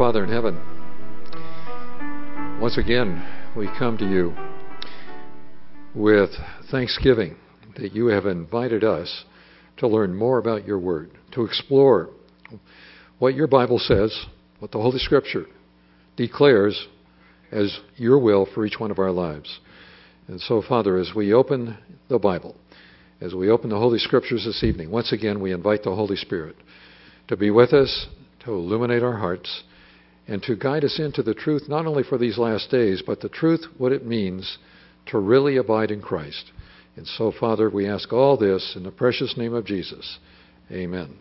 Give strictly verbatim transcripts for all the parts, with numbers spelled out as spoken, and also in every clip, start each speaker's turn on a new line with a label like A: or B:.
A: Father in heaven, once again we come to you with thanksgiving that you have invited us to learn more about your word, to explore what your Bible says, what the Holy Scripture declares as your will for each one of our lives. And so, Father, as we open the Bible, as we open the Holy Scriptures this evening, once again we invite the Holy Spirit to be with us, to illuminate our hearts, and to guide us into the truth not only for these last days, but the truth, what it means to really abide in Christ. And so, Father, we ask all this in the precious name of Jesus. Amen.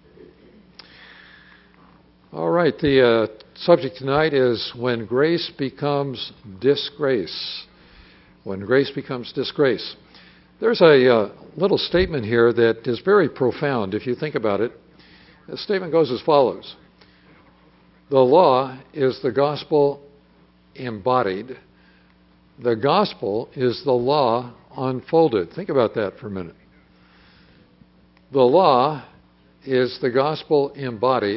A: All right, the uh, subject tonight is when grace becomes disgrace. When grace becomes disgrace. There's a uh, little statement here that is very profound if you think about it. The statement goes as follows. The law is the gospel embodied. The gospel is the law unfolded. Think about that for a minute. The law is the gospel embodied.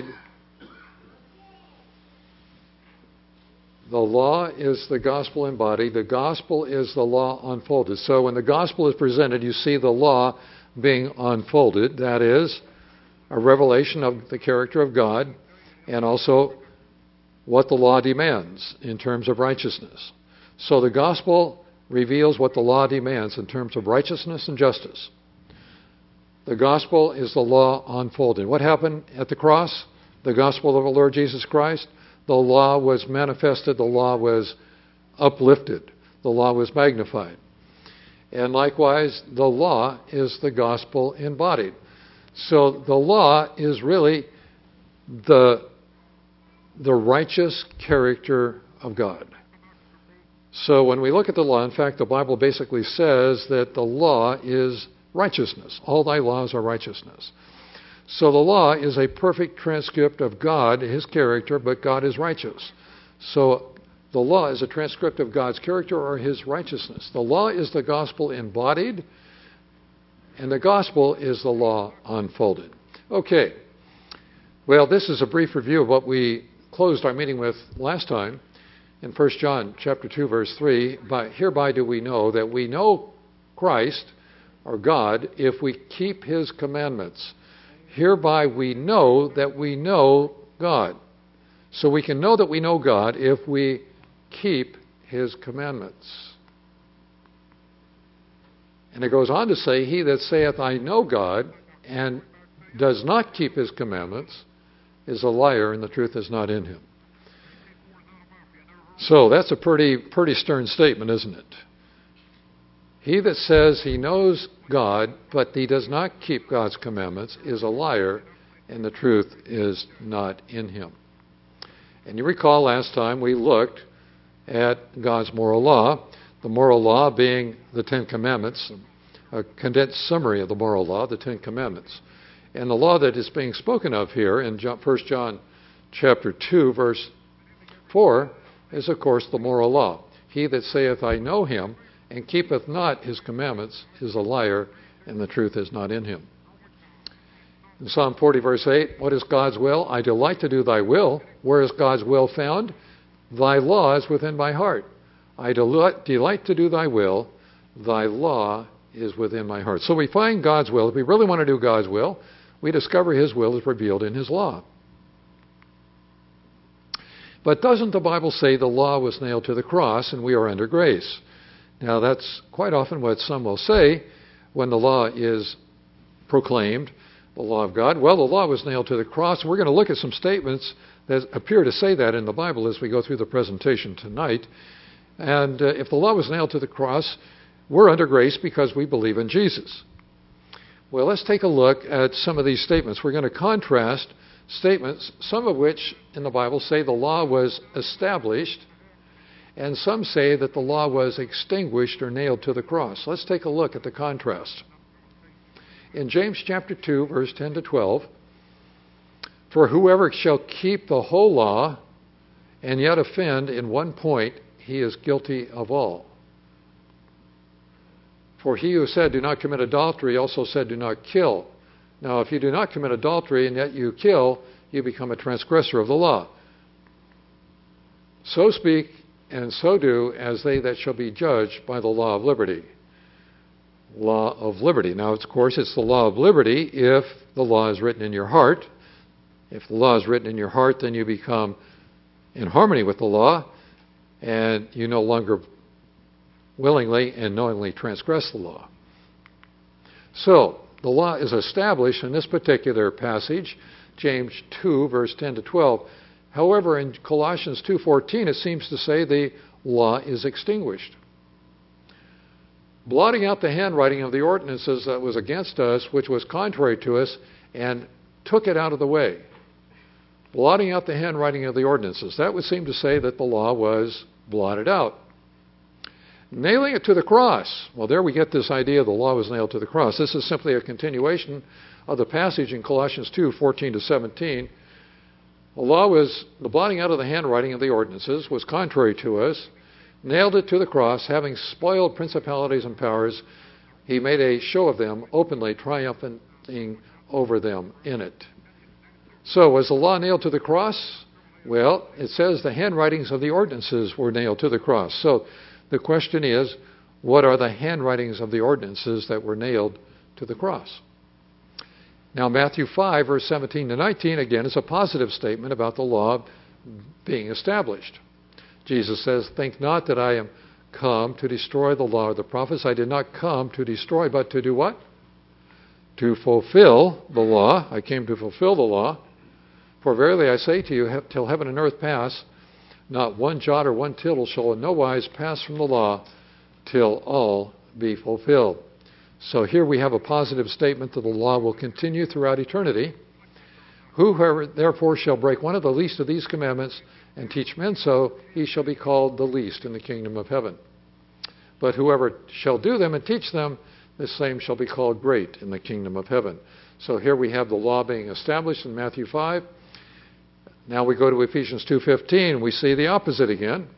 A: The law is the gospel embodied. The gospel is the law unfolded. So when the gospel is presented, you see the law being unfolded. That is a revelation of the character of God and also what the law demands in terms of righteousness. So the gospel reveals what the law demands in terms of righteousness and justice. The gospel is the law unfolded. What happened at the cross? The gospel of the Lord Jesus Christ. The law was manifested. The law was uplifted. The law was magnified. And likewise, the law is the gospel embodied. So the law is really the, the righteous character of God. So when we look at the law, in fact, the Bible basically says that the law is righteousness. All thy laws are righteousness. So the law is a perfect transcript of God, his character, but God is righteous. So the law is a transcript of God's character or his righteousness. The law is the gospel embodied, and the gospel is the law unfolded. Okay. Well, this is a brief review of what we closed our meeting with last time in First John chapter two, verse three. By, hereby do we know that we know Christ, or God, if we keep his commandments. Hereby we know that we know God. So we can know that we know God if we keep his commandments. And it goes on to say, he that saith, I know God, and does not keep his commandments, is a liar, and the truth is not in him. So that's a pretty, pretty stern statement, isn't it? He that says he knows God, but he does not keep God's commandments, is a liar, and the truth is not in him. And you recall last time we looked at God's moral law, the moral law being the Ten Commandments, a condensed summary of the moral law, the Ten Commandments. And the law that is being spoken of here in First John chapter two, verse four, is of course the moral law. He that saith, I know him, and keepeth not his commandments, is a liar, and the truth is not in him. In Psalm forty, verse eight, what is God's will? I delight to do thy will. Where is God's will found? Thy law is within my heart. I delight, delight to do thy will. Thy law is within my heart. So we find God's will. If we really want to do God's will, we discover his will is revealed in his law. But doesn't the Bible say the law was nailed to the cross and we are under grace? Now that's quite often what some will say when the law is proclaimed, the law of God. Well, the law was nailed to the cross. We're going to look at some statements that appear to say that in the Bible as we go through the presentation tonight. And uh, if the law was nailed to the cross, we're under grace because we believe in Jesus. Well, let's take a look at some of these statements. We're going to contrast statements, some of which in the Bible say the law was established, and some say that the law was extinguished or nailed to the cross. Let's take a look at the contrast. In James chapter two, verse ten to twelve, for whoever shall keep the whole law and yet offend in one point, he is guilty of all. For he who said, do not commit adultery, also said, do not kill. Now, if you do not commit adultery and yet you kill, you become a transgressor of the law. So speak and so do as they that shall be judged by the law of liberty. Law of liberty. Now, of course, it's the law of liberty if the law is written in your heart. If the law is written in your heart, then you become in harmony with the law, and you no longer willingly and knowingly transgress the law. So, the law is established in this particular passage, James two, verse ten to twelve. However, in Colossians two fourteen, it seems to say the law is extinguished. Blotting out the handwriting of the ordinances that was against us, which was contrary to us, and took it out of the way. Blotting out the handwriting of the ordinances. That would seem to say that the law was blotted out. Nailing it to the cross. Well, there we get this idea the law was nailed to the cross. This is simply a continuation of the passage in Colossians two fourteen to seventeen. The law was, the blotting out of the handwriting of the ordinances was contrary to us. Nailed it to the cross, having spoiled principalities and powers, he made a show of them, openly triumphing over them in it. So, was the law nailed to the cross? Well, it says the handwritings of the ordinances were nailed to the cross. So, the question is, what are the handwritings of the ordinances that were nailed to the cross? Now, Matthew five, verse seventeen to nineteen, again, is a positive statement about the law being established. Jesus says, think not that I am come to destroy the law or the prophets. I did not come to destroy, but to do what? To fulfill the law. I came to fulfill the law. For verily I say to you, till heaven and earth pass, not one jot or one tittle shall in no wise pass from the law till all be fulfilled. So here we have a positive statement that the law will continue throughout eternity. Whoever therefore shall break one of the least of these commandments and teach men so, he shall be called the least in the kingdom of heaven. But whoever shall do them and teach them, the same shall be called great in the kingdom of heaven. So here we have the law being established in Matthew five. Now we go to Ephesians two fifteen. We see the opposite again.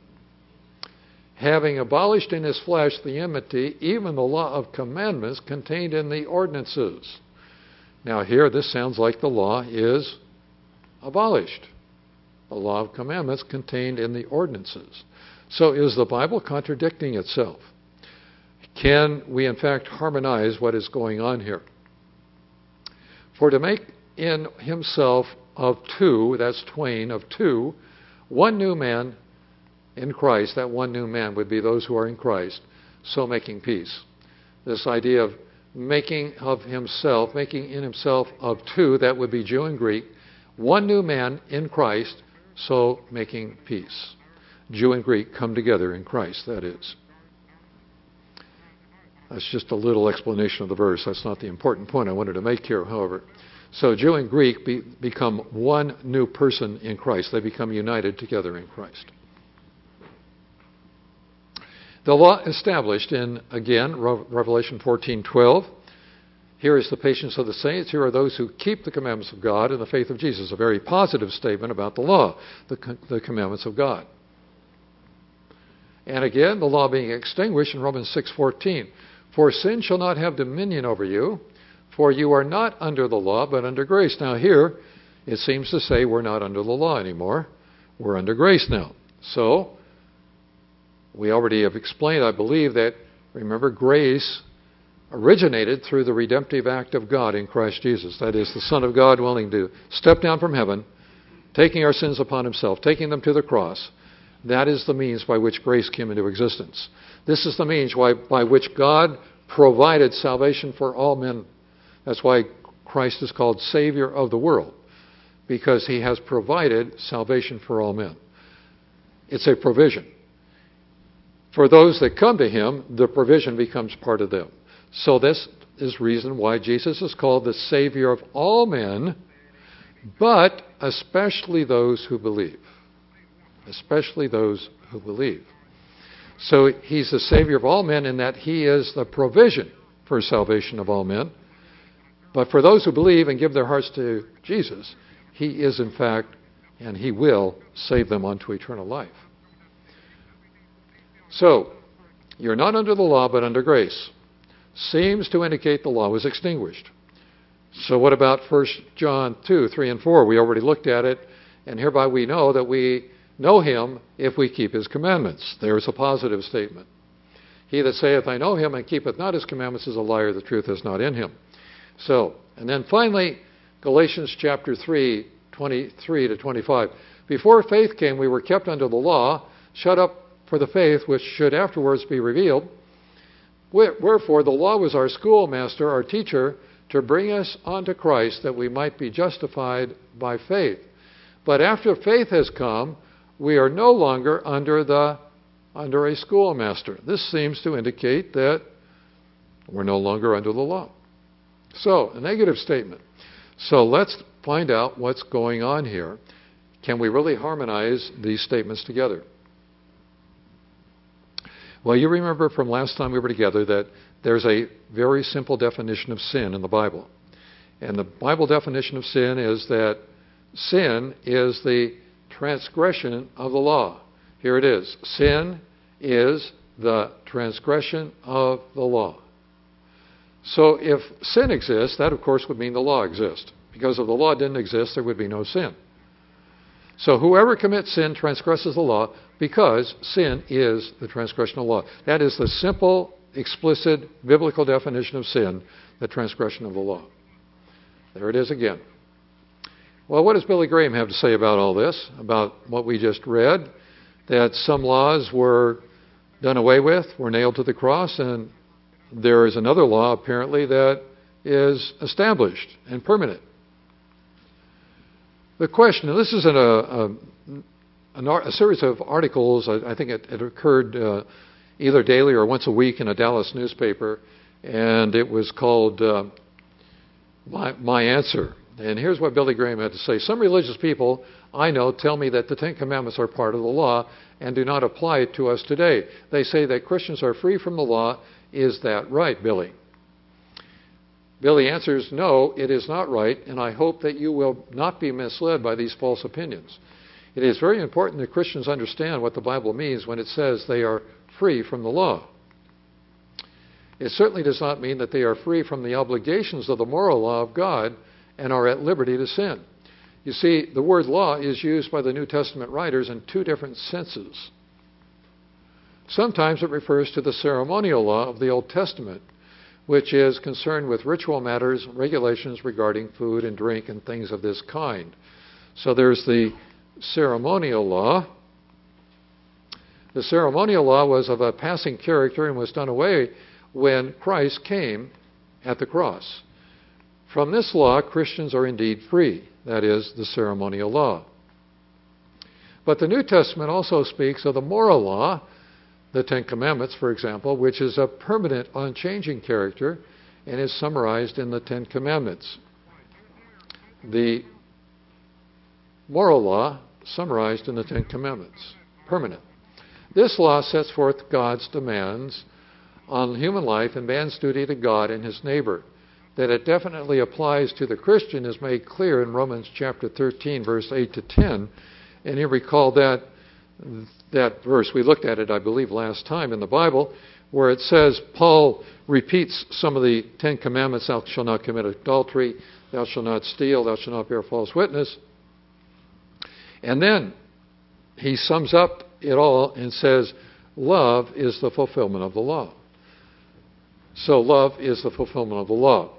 A: Having abolished in his flesh the enmity, even the law of commandments contained in the ordinances. Now here, this sounds like the law is abolished. The law of commandments contained in the ordinances. So is the Bible contradicting itself? Can we in fact harmonize what is going on here? For to make in himself of two, that's twain, of two, one new man in Christ, that one new man would be those who are in Christ, so making peace. This idea of making of himself, making in himself of two, that would be Jew and Greek, one new man in Christ, so making peace. Jew and Greek come together in Christ, that is. That's just a little explanation of the verse. That's not the important point I wanted to make here, however. So Jew and Greek be, become one new person in Christ. They become united together in Christ. The law established in, again, Revelation fourteen twelve. Here is the patience of the saints. Here are those who keep the commandments of God and the faith of Jesus. A very positive statement about the law, the, the commandments of God. And again, the law being extinguished in Romans six fourteen. For sin shall not have dominion over you, for you are not under the law, but under grace. Now here, it seems to say we're not under the law anymore. We're under grace now. So, we already have explained, I believe, that, remember, grace originated through the redemptive act of God in Christ Jesus. That is, the Son of God willing to step down from heaven, taking our sins upon himself, taking them to the cross. That is the means by which grace came into existence. This is the means why, by which God provided salvation for all men. That's why Christ is called Savior of the world, because he has provided salvation for all men. It's a provision. For those that come to him, the provision becomes part of them. So this is reason why Jesus is called the Savior of all men, but especially those who believe. Especially those who believe. So he's the Savior of all men in that he is the provision for salvation of all men. But for those who believe and give their hearts to Jesus, he is in fact, and he will, save them unto eternal life. So, you're not under the law, but under grace. Seems to indicate the law was extinguished. So what about First John two, three and four? We already looked at it, and hereby we know that we know him if we keep his commandments. There's a positive statement. He that saith, I know him, and keepeth not his commandments is a liar. The truth is not in him. So, and then finally, Galatians chapter three, twenty-three to twenty-five. Before faith came, we were kept under the law, shut up for the faith which should afterwards be revealed. Wherefore the law was our schoolmaster, our teacher, to bring us unto Christ, that we might be justified by faith. But after faith has come, we are no longer under the under a schoolmaster. This seems to indicate that we're no longer under the law. So, a negative statement. So let's find out what's going on here. Can we really harmonize these statements together? Well, you remember from last time we were together that there's a very simple definition of sin in the Bible. And the Bible definition of sin is that sin is the transgression of the law. Here it is. Sin is the transgression of the law. So if sin exists, that of course would mean the law exists. Because if the law didn't exist, there would be no sin. So whoever commits sin transgresses the law, because sin is the transgression of the law. That is the simple, explicit, biblical definition of sin, the transgression of the law. There it is again. Well, what does Billy Graham have to say about all this, about what we just read? That some laws were done away with, were nailed to the cross, and there is another law, apparently, that is established and permanent. The question, and this is in a, a, a series of articles, I, I think it, it occurred uh, either daily or once a week in a Dallas newspaper, and it was called uh, My, My Answer. And here's what Billy Graham had to say. Some religious people I know tell me that the Ten Commandments are part of the law and do not apply it to us today. They say that Christians are free from the law. Is that right, Billy? Billy answers, no, it is not right, and I hope that you will not be misled by these false opinions. It is very important that Christians understand what the Bible means when it says they are free from the law. It certainly does not mean that they are free from the obligations of the moral law of God and are at liberty to sin. You see, the word law is used by the New Testament writers in two different senses. Sometimes it refers to the ceremonial law of the Old Testament, which is concerned with ritual matters, regulations regarding food and drink and things of this kind. So there's the ceremonial law. The ceremonial law was of a passing character and was done away when Christ came at the cross. From this law, Christians are indeed free. That is, the ceremonial law. But the New Testament also speaks of the moral law, the Ten Commandments, for example, which is a permanent, unchanging character and is summarized in the Ten Commandments. The moral law summarized in the Ten Commandments, permanent. This law sets forth God's demands on human life and man's duty to God and his neighbor. That it definitely applies to the Christian is made clear in Romans chapter thirteen, verse eight to ten. And you recall that that verse. We looked at it, I believe, last time in the Bible, where it says, Paul repeats some of the Ten Commandments. Thou shalt not commit adultery, thou shalt not steal, thou shalt not bear false witness. And then he sums up it all and says, love is the fulfillment of the law. So love is the fulfillment of the law.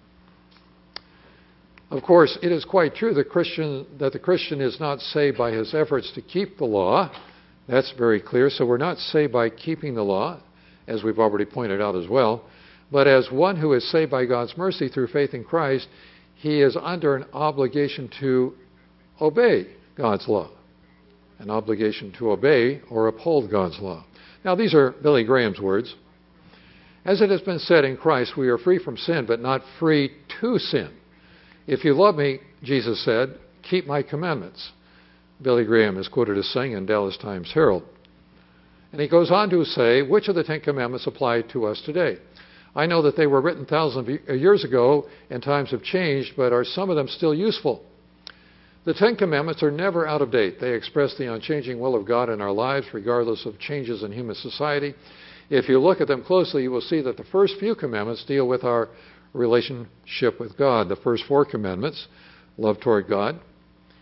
A: Of course, it is quite true that, Christian, that the Christian is not saved by his efforts to keep the law. That's very clear. So we're not saved by keeping the law, as we've already pointed out as well. But as one who is saved by God's mercy through faith in Christ, he is under an obligation to obey God's law, an obligation to obey or uphold God's law. Now, these are Billy Graham's words. As it has been said, in Christ we are free from sin, but not free to sin. If you love me, Jesus said, keep my commandments. Billy Graham is quoted as saying in Dallas Times Herald. And he goes on to say, which of the Ten Commandments apply to us today? I know that they were written thousands of years ago and times have changed, but are some of them still useful? The Ten Commandments are never out of date. They express the unchanging will of God in our lives, regardless of changes in human society. If you look at them closely, you will see that the first few commandments deal with our relationship with God. The first four commandments, love toward God.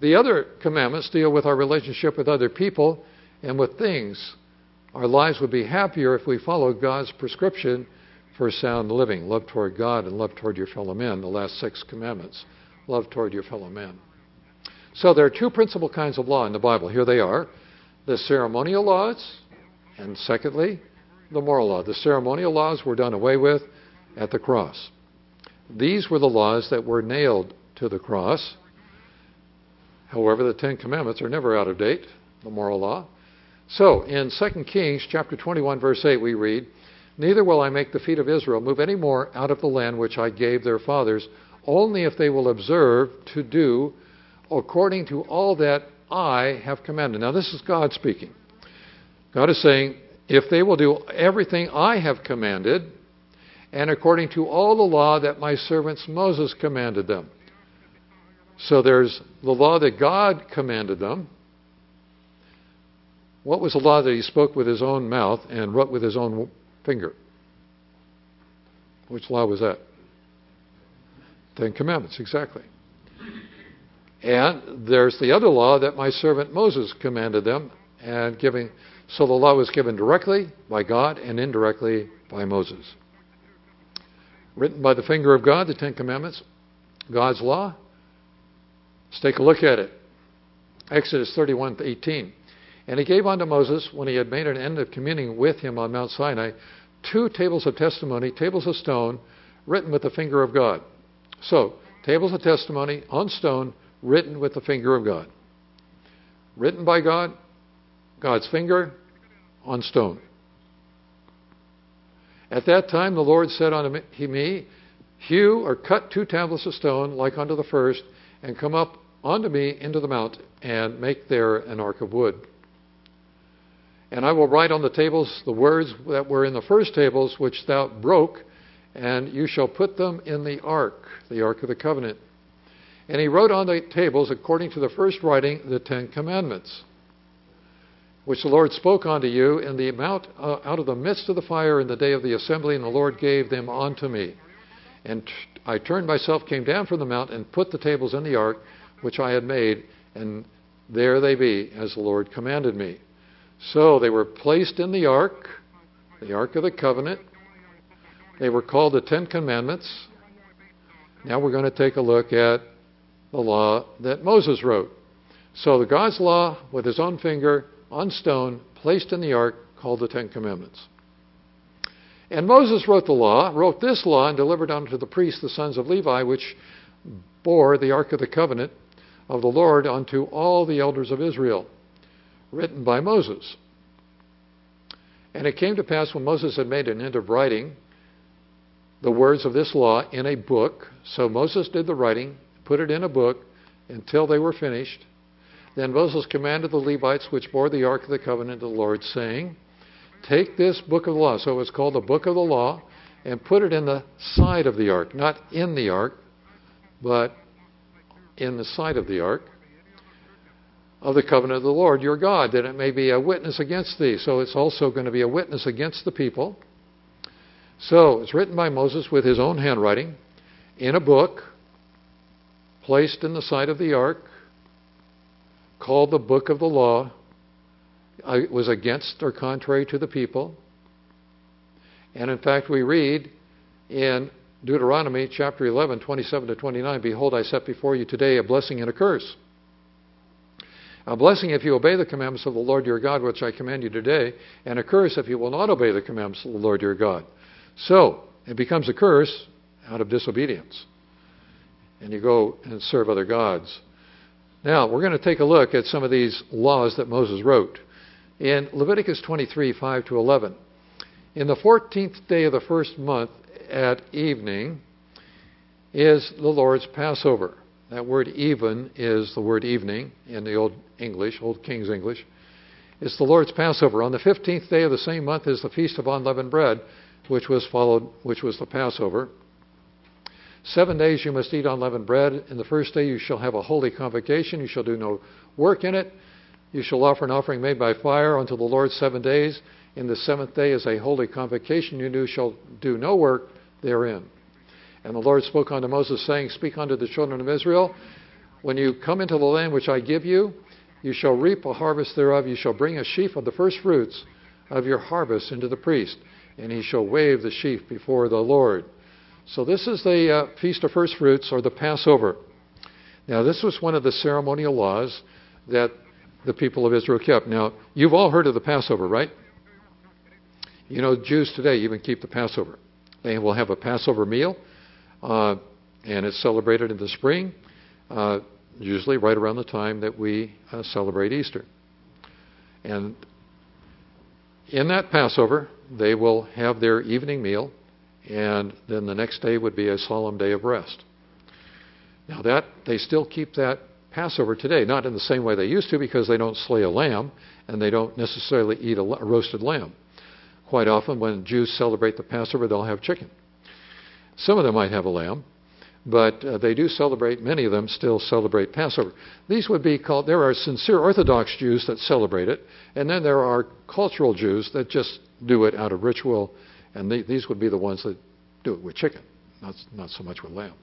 A: The other commandments deal with our relationship with other people and with things. Our lives would be happier if we followed God's prescription for sound living. Love toward God and love toward your fellow men. The last six commandments. Love toward your fellow men. So there are two principal kinds of law in the Bible. Here they are. The ceremonial laws, and secondly, the moral law. The ceremonial laws were done away with at the cross. These were the laws that were nailed to the cross. However, the Ten Commandments are never out of date, the moral law. So, in Second Kings chapter twenty-one, verse eight, we read, "Neither will I make the feet of Israel move any more out of the land which I gave their fathers, only if they will observe to do according to all that I have commanded." Now, this is God speaking. God is saying, if they will do everything I have commanded, and according to all the law that my servant Moses commanded them. So there's the law that God commanded them. What was the law that he spoke with his own mouth and wrote with his own finger? Which law was that? Ten Commandments, exactly. And there's the other law that my servant Moses commanded them, and giving. So the law was given directly by God and indirectly by Moses. Written by the finger of God, the Ten Commandments, God's law. Let's take a look at it. Exodus thirty-one eighteen. "And he gave unto Moses, when he had made an end of communing with him on Mount Sinai, two tables of testimony, tables of stone, written with the finger of God." So, tables of testimony on stone, written with the finger of God. Written by God, God's finger on stone. "At that time the Lord said unto me, Hew or cut two tablets of stone like unto the first, and come up unto me into the mount, and make there an ark of wood. And I will write on the tables the words that were in the first tables which thou broke, and you shall put them in the ark, the ark of the covenant. And he wrote on the tables, according to the first writing, the Ten Commandments, which the Lord spoke unto you in the mount uh, out of the midst of the fire in the day of the assembly, and the Lord gave them unto me. And t- I turned myself, came down from the mount, and put the tables in the ark which I had made, and there they be, as the Lord commanded me." So they were placed in the ark, the ark of the covenant. They were called the Ten Commandments. Now we're going to take a look at the law that Moses wrote. So the God's law with his own finger on stone, placed in the ark, called the Ten Commandments. And Moses wrote the law, wrote this law, and delivered unto the priests, the sons of Levi, which bore the ark of the covenant of the Lord unto all the elders of Israel, written by Moses. And it came to pass, when Moses had made an end of writing the words of this law in a book, so Moses did the writing, put it in a book until they were finished. Then Moses commanded the Levites which bore the ark of the covenant of the Lord, saying, "Take this book of the law," so it's called the book of the law, "and put it in the side of the ark," not in the ark, but in the side of the ark, "of the covenant of the Lord your God, that it may be a witness against thee." So it's also going to be a witness against the people. So it's written by Moses with his own handwriting in a book, placed in the side of the ark, called the book of the law. It was against or contrary to the people. And in fact, we read in Deuteronomy chapter eleven, twenty-seven to twenty-nine, "Behold, I set before you today a blessing and a curse. A blessing if you obey the commandments of the Lord your God, which I command you today, and a curse if you will not obey the commandments of the Lord your God." So, it becomes a curse out of disobedience. And you go and serve other gods. Now, we're going to take a look at some of these laws that Moses wrote. In Leviticus twenty-three, five to eleven, "In the fourteenth day of the first month at evening is the Lord's Passover." That word "even" is the word "evening" in the Old English, Old King's English. It's the Lord's Passover. "On the fifteenth day of the same month is the Feast of Unleavened Bread, which was followed, which was the Passover. Seven days you must eat unleavened bread. In the first day you shall have a holy convocation. You shall do no work in it. You shall offer an offering made by fire unto the Lord seven days. In the seventh day is a holy convocation. You do, shall do no work therein. And the Lord spoke unto Moses, saying, Speak unto the children of Israel, When you come into the land which I give you, you shall reap a harvest thereof. You shall bring a sheaf of the first fruits of your harvest into the priest, and he shall wave the sheaf before the Lord. So this is the uh, Feast of First Fruits, or the Passover. Now, this was one of the ceremonial laws that the people of Israel kept. Now, you've all heard of the Passover, right? You know, Jews today even keep the Passover. They will have a Passover meal, uh, and it's celebrated in the spring, uh, usually right around the time that we uh, celebrate Easter. And in that Passover, they will have their evening meal, and then the next day would be a solemn day of rest. Now that, they still keep that Passover today, not in the same way they used to, because they don't slay a lamb, and they don't necessarily eat a roasted lamb. Quite often when Jews celebrate the Passover, they'll have chicken. Some of them might have a lamb, but uh, they do celebrate, many of them still celebrate Passover. These would be called, there are sincere Orthodox Jews that celebrate it, and then there are cultural Jews that just do it out of ritual, and they, these would be the ones that do it with chicken, not, not so much with lamb.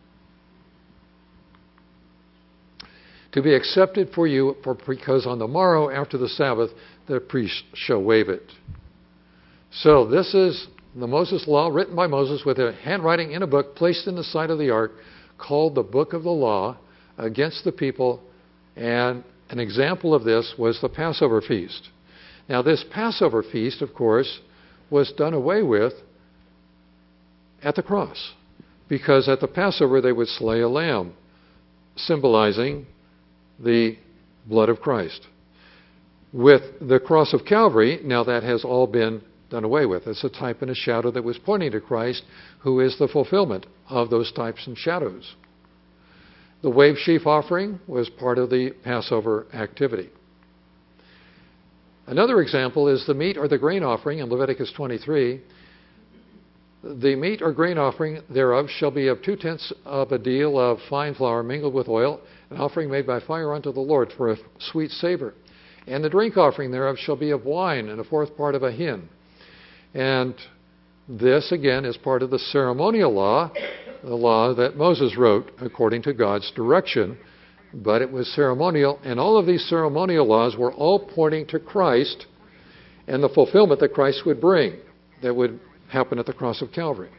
A: To be accepted for you, for, because on the morrow after the Sabbath, the priest shall wave it. So this is the Moses Law, written by Moses with a handwriting in a book placed in the side of the ark, called the Book of the Law, against the people. And an example of this was the Passover feast. Now this Passover feast, of course, was done away with at the cross, because at the Passover they would slay a lamb, symbolizing the blood of Christ. With the cross of Calvary, now that has all been done away with. It's a type and a shadow that was pointing to Christ, who is the fulfillment of those types and shadows. The wave sheaf offering was part of the Passover activity. Another example is the meat or the grain offering in Leviticus twenty-three. The meat or grain offering thereof shall be of two-tenths of a deal of fine flour mingled with oil, an offering made by fire unto the Lord for a sweet savor. And the drink offering thereof shall be of wine, and a fourth part of a hin. And this, again, is part of the ceremonial law, the law that Moses wrote according to God's direction. But it was ceremonial, and all of these ceremonial laws were all pointing to Christ and the fulfillment that Christ would bring, that would happen at the cross of Calvary.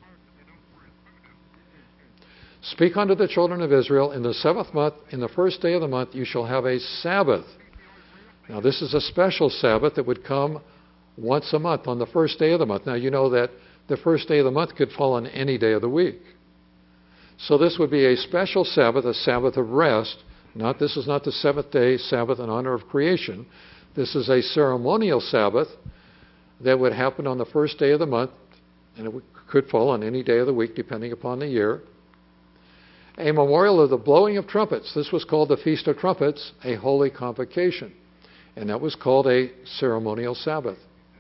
A: Speak unto the children of Israel, in the seventh month, in the first day of the month, you shall have a Sabbath. Now, this is a special Sabbath that would come once a month on the first day of the month. Now, you know that the first day of the month could fall on any day of the week. So this would be a special Sabbath, a Sabbath of rest. Not, this is not the seventh day Sabbath in honor of creation. This is a ceremonial Sabbath that would happen on the first day of the month, and it could fall on any day of the week depending upon the year. A memorial of the blowing of trumpets. This was called the Feast of Trumpets, a holy convocation, and that was called a ceremonial Sabbath.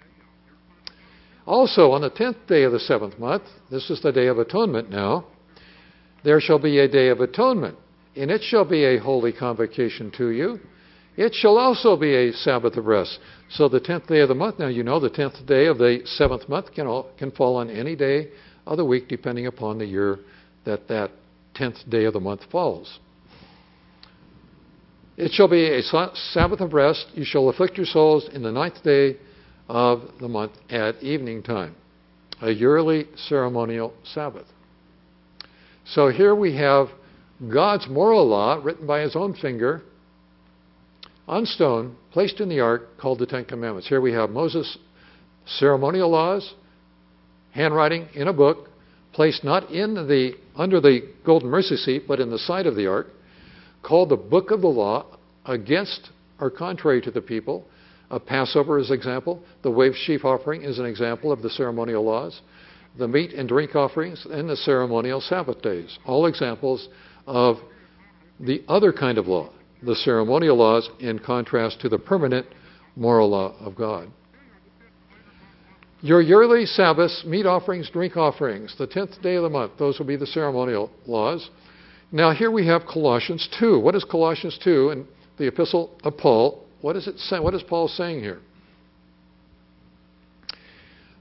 A: Also, on the tenth day of the seventh month, this is the Day of Atonement now, there shall be a Day of Atonement, and it shall be a holy convocation to you. It shall also be a Sabbath of rest. So the tenth day of the month, now you know the tenth day of the seventh month can, all, can fall on any day of the week depending upon the year that that tenth day of the month falls. It shall be a Sabbath of rest. You shall afflict your souls in the ninth day of the month at evening time. A yearly ceremonial Sabbath. So here we have God's moral law written by his own finger on stone, placed in the ark, called the Ten Commandments. Here we have Moses' ceremonial laws, handwriting in a book, placed not in the under the golden mercy seat, but in the side of the ark, called the Book of the Law, against or contrary to the people. A Passover is an example. The wave sheaf offering is an example of the ceremonial laws. The meat and drink offerings and the ceremonial Sabbath days. All examples of the other kind of law, the ceremonial laws, in contrast to the permanent moral law of God. Your yearly Sabbaths, meat offerings, drink offerings, the tenth day of the month, those will be the ceremonial laws. Now here we have Colossians two. What is Colossians two in the epistle of Paul? What is it say? What is Paul saying here?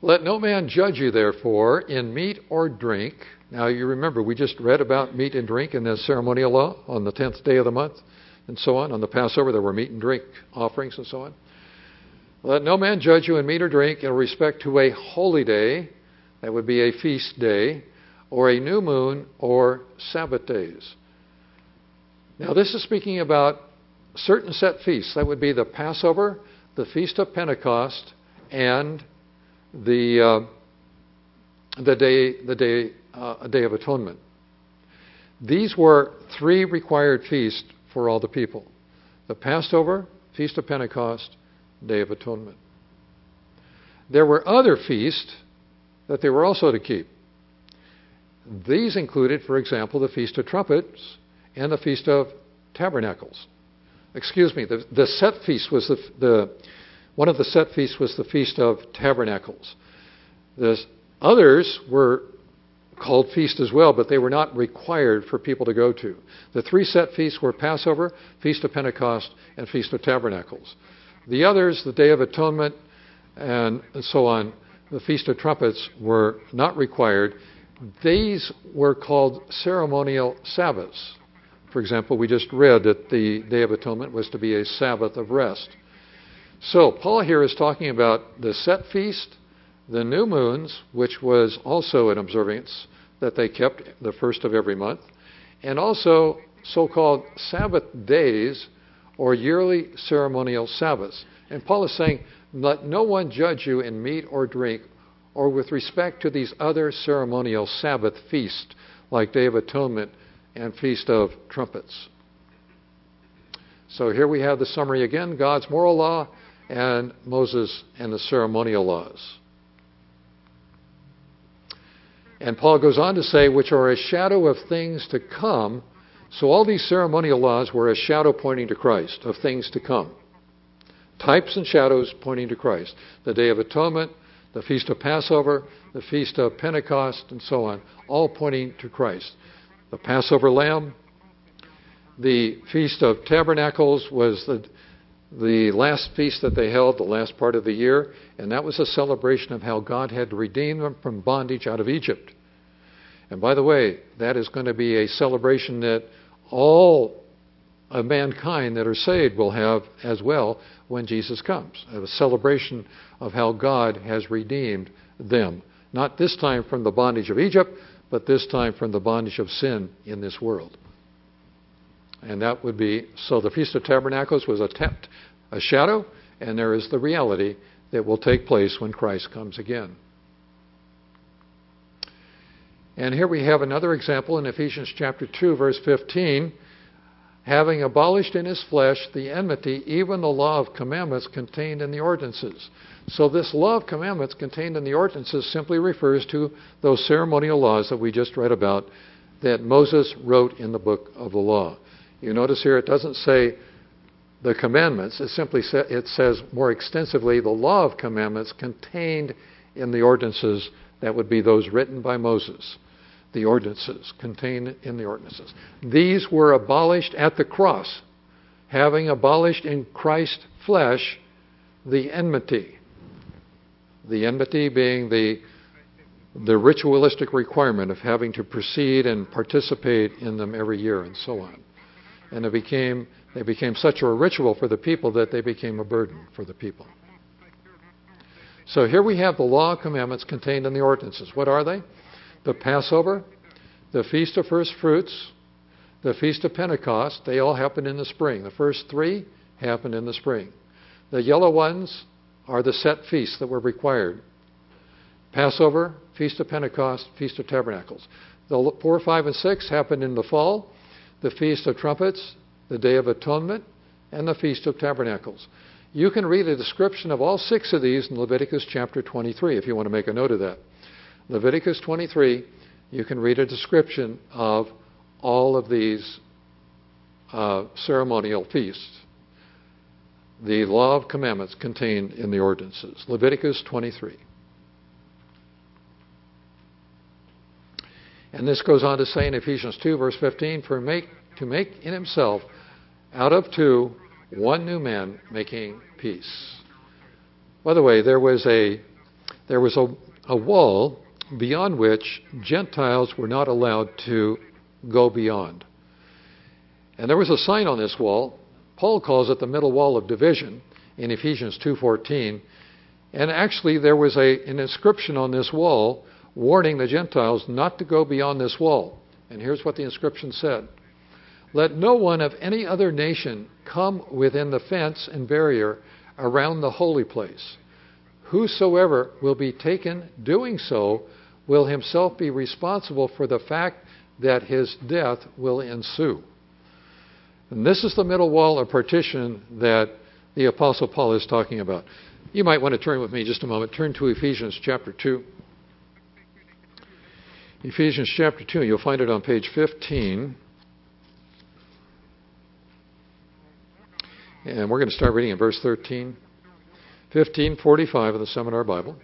A: Let no man judge you, therefore, in meat or drink. Now, you remember, we just read about meat and drink in the ceremonial law on the tenth day of the month and so on. On the Passover, there were meat and drink offerings and so on. Let no man judge you in meat or drink in respect to a holy day, that would be a feast day, or a new moon, or Sabbath days. Now, this is speaking about certain set feasts. That would be the Passover, the Feast of Pentecost, and the uh, the day the day uh, a day of atonement. These were three required feasts for all the people: the Passover, Feast of Pentecost, Day of Atonement. There were other feasts that they were also to keep. These included, for example, the Feast of Trumpets and the Feast of Tabernacles. Excuse me, the, the set feast was the, the one of the set feasts was the Feast of Tabernacles. The others were called feast as well, but they were not required for people to go to. The three set feasts were Passover, Feast of Pentecost, and Feast of Tabernacles. The others, the Day of Atonement, and so on, the Feast of Trumpets, were not required. These were called ceremonial Sabbaths. For example, we just read that the Day of Atonement was to be a Sabbath of rest. So Paul here is talking about the set feast, the new moons, which was also an observance that they kept the first of every month, and also so-called Sabbath days or yearly ceremonial Sabbaths. And Paul is saying, let no one judge you in meat or drink or with respect to these other ceremonial Sabbath feasts like Day of Atonement and Feast of Trumpets. So here we have the summary again, God's moral law and Moses and the ceremonial laws. And Paul goes on to say, which are a shadow of things to come. So all these ceremonial laws were a shadow pointing to Christ, of things to come. Types and shadows pointing to Christ. The Day of Atonement, the Feast of Passover, the Feast of Pentecost, and so on, all pointing to Christ. The Passover lamb, the Feast of Tabernacles was the, the last feast that they held, the last part of the year, and that was a celebration of how God had redeemed them from bondage out of Egypt. And by the way, that is going to be a celebration that all of mankind that are saved will have as well when Jesus comes. A celebration of how God has redeemed them. Not this time from the bondage of Egypt, but this time from the bondage of sin in this world. And that would be, so the Feast of Tabernacles was a, te- a shadow, and there is the reality that will take place when Christ comes again. And here we have another example in Ephesians chapter two, verse fifteen. Having abolished in his flesh the enmity, even the law of commandments contained in the ordinances. So this law of commandments contained in the ordinances simply refers to those ceremonial laws that we just read about that Moses wrote in the book of the law. You notice here it doesn't say the commandments. It simply sa- it says more extensively the law of commandments contained in the ordinances. That would be those written by Moses. The ordinances, contained in the ordinances. These were abolished at the cross, having abolished in Christ's flesh the enmity. The enmity being the, the ritualistic requirement of having to proceed and participate in them every year and so on. And it became, they became such a ritual for the people that they became a burden for the people. So here we have the law of commandments contained in the ordinances. What are they? The Passover, the Feast of First Fruits, the Feast of Pentecost, they all happened in the spring. The first three happened in the spring. The yellow ones are the set feasts that were required. Passover, Feast of Pentecost, Feast of Tabernacles. The four, five, and six happened in the fall. The Feast of Trumpets, the Day of Atonement, and the Feast of Tabernacles. You can read a description of all six of these in Leviticus chapter twenty-three if you want to make a note of that. Leviticus twenty-three, you can read a description of all of these uh, ceremonial feasts. The law of commandments contained in the ordinances. Leviticus twenty-three. And this goes on to say in Ephesians two, verse fifteen, for make, to make in himself out of two one new man making peace. By the way, there was a there was a, a wall beyond which Gentiles were not allowed to go beyond. And there was a sign on this wall. Paul calls it the middle wall of division in Ephesians two fourteen. And actually there was a, an inscription on this wall warning the Gentiles not to go beyond this wall. And here's what the inscription said. Let no one of any other nation come within the fence and barrier around the holy place. Whosoever will be taken doing so will himself be responsible for the fact that his death will ensue. And this is the middle wall of partition that the Apostle Paul is talking about. You might want to turn with me just a moment. Turn to Ephesians chapter two. Ephesians chapter two, you'll find it on page fifteen. And we're going to start reading in verse thirteen. fifteen forty-five of the Seminar Bible.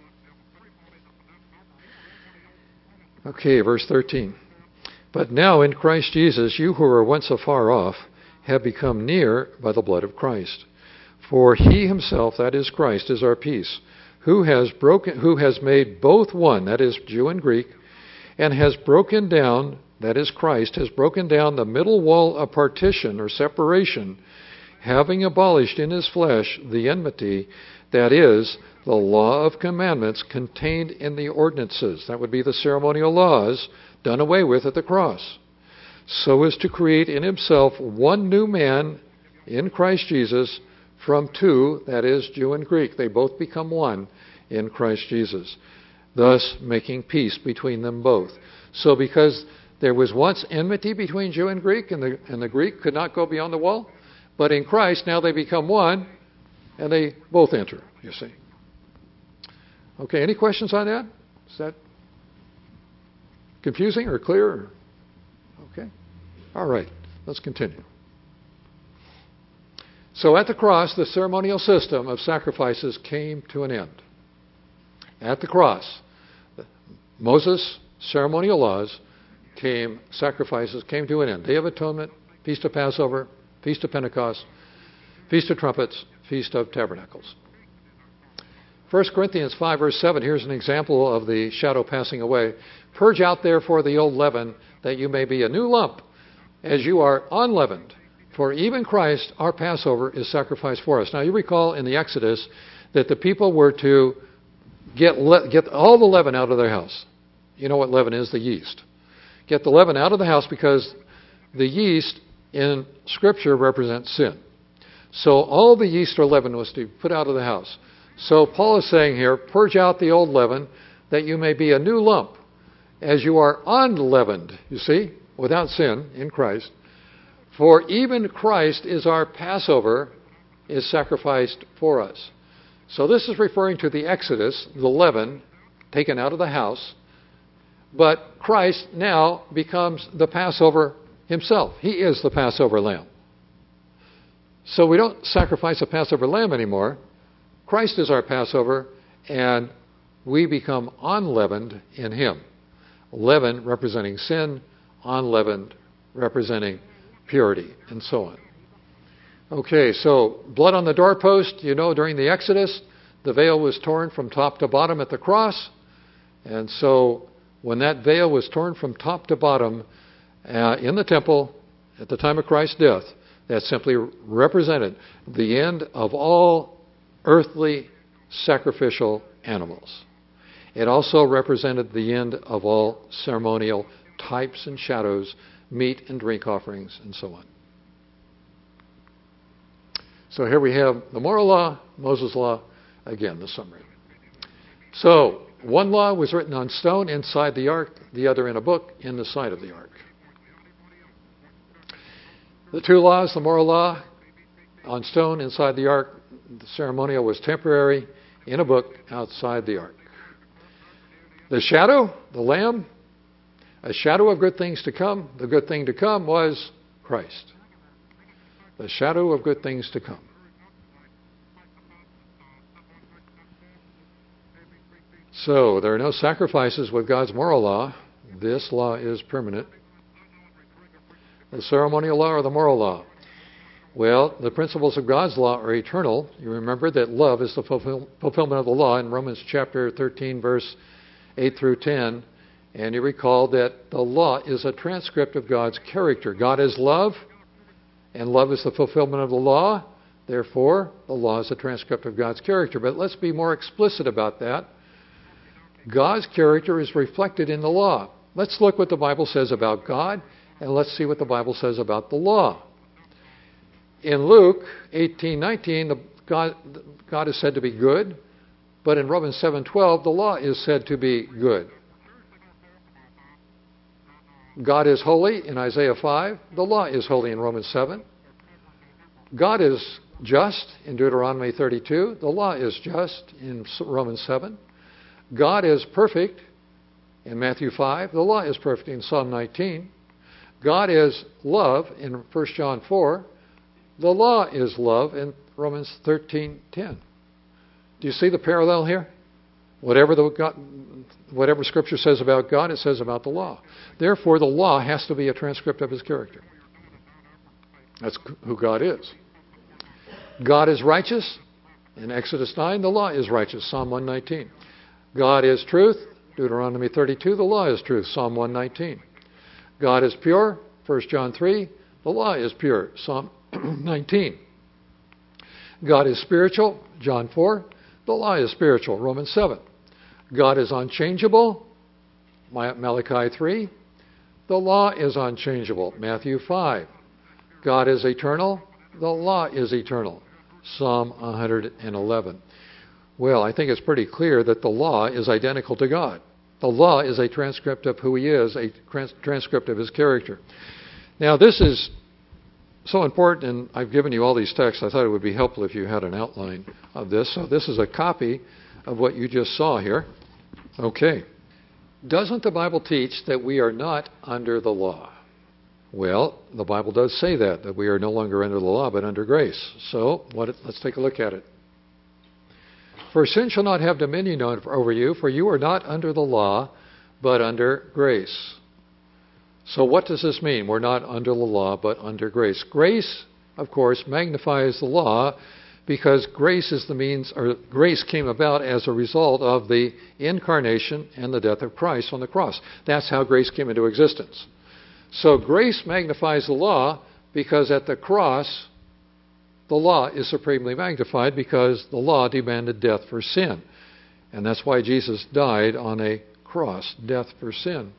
A: Okay, verse thirteen. But now in Christ Jesus, you who were once afar off have become near by the blood of Christ. For he himself, that is Christ, is our peace, who has broken, who has made both one, that is Jew and Greek, and has broken down, that is Christ, has broken down the middle wall of partition or separation, having abolished in his flesh the enmity, that is, the law of commandments contained in the ordinances. That would be the ceremonial laws done away with at the cross. So as to create in himself one new man in Christ Jesus from two, that is, Jew and Greek. They both become one in Christ Jesus, thus making peace between them both. So because there was once enmity between Jew and Greek, and the, and the Greek could not go beyond the wall, but in Christ now they become one, and they both enter, you see. Okay, any questions on that? Is that confusing or clear? Okay. All right, let's continue. So at the cross, the ceremonial system of sacrifices came to an end. At the cross, Moses' ceremonial laws came, sacrifices came to an end. Day of Atonement, Feast of Passover, Feast of Pentecost, Feast of Trumpets, Feast of Tabernacles. First Corinthians five, verse seven, here's an example of the shadow passing away. Purge out therefore the old leaven, that you may be a new lump, as you are unleavened. For even Christ, our Passover, is sacrificed for us. Now you recall in the Exodus that the people were to get, le- get all the leaven out of their house. You know what leaven is? The yeast. Get the leaven out of the house because the yeast in Scripture represents sin. So all the yeast or leaven was to be put out of the house. So Paul is saying here, purge out the old leaven, that you may be a new lump, as you are unleavened, you see, without sin in Christ. For even Christ is our Passover, is sacrificed for us. So this is referring to the Exodus, the leaven taken out of the house. But Christ now becomes the Passover himself. He is the Passover lamb. So we don't sacrifice a Passover lamb anymore. Christ is our Passover, and we become unleavened in him. Leaven representing sin, unleavened representing purity, and so on. Okay, so blood on the doorpost. You know, during the Exodus, the veil was torn from top to bottom at the cross. And so when that veil was torn from top to bottom uh, in the temple at the time of Christ's death, that simply represented the end of all earthly sacrificial animals. It also represented the end of all ceremonial types and shadows, meat and drink offerings, and so on. So here we have the moral law, Moses' law, again, the summary. So one law was written on stone inside the ark, the other in a book in the side of the ark. The two laws, the moral law on stone inside the ark, the ceremonial was temporary in a book outside the ark. The shadow, the lamb, a shadow of good things to come. The good thing to come was Christ. The shadow of good things to come. So there are no sacrifices with God's moral law. This law is permanent. The ceremonial law or the moral law. Well, the principles of God's law are eternal. You remember that love is the fulfill, fulfillment of the law in Romans chapter thirteen, verse eight through ten. And you recall that the law is a transcript of God's character. God is love, and love is the fulfillment of the law. Therefore, the law is a transcript of God's character. But let's be more explicit about that. God's character is reflected in the law. Let's look what the Bible says about God, and let's see what the Bible says about the law. In Luke eighteen nineteen, the God, God is said to be good, but in Romans seven twelve, the law is said to be good. God is holy in Isaiah five. The law is holy in Romans seven. God is just in Deuteronomy thirty-two. The law is just in Romans seven. God is perfect in Matthew five. The law is perfect in Psalm nineteen. God is love in First John four. The law is love in Romans thirteen ten. Do you see the parallel here? Whatever the God, whatever Scripture says about God, it says about the law. Therefore, the law has to be a transcript of His character. That's who God is. God is righteous. In Exodus nine, the law is righteous. Psalm one nineteen. God is truth. Deuteronomy thirty-two, the law is truth. Psalm one nineteen. God is pure. First John three, the law is pure. Psalm nineteen. God is spiritual. John four, the law is spiritual. Romans seven. God is unchangeable. Malachi three, the law is unchangeable. Matthew five. God is eternal. The law is eternal. Psalm one eleven. Well, I think it's pretty clear that the law is identical to God. The law is a transcript of who He is, a trans- transcript of His character. Now, this is so important, and I've given you all these texts. I thought it would be helpful if you had an outline of this. So this is a copy of what you just saw here. Okay. Doesn't the Bible teach that we are not under the law? Well, the Bible does say that, that we are no longer under the law, but under grace. So what, let's take a look at it. For sin shall not have dominion over you, for you are not under the law, but under grace. So what does this mean? We're not under the law, but under grace. Grace, of course, magnifies the law because grace is the means, or grace came about as a result of the incarnation and the death of Christ on the cross. That's how grace came into existence. So grace magnifies the law because at the cross, the law is supremely magnified because the law demanded death for sin. And that's why Jesus died on a cross, death for sin.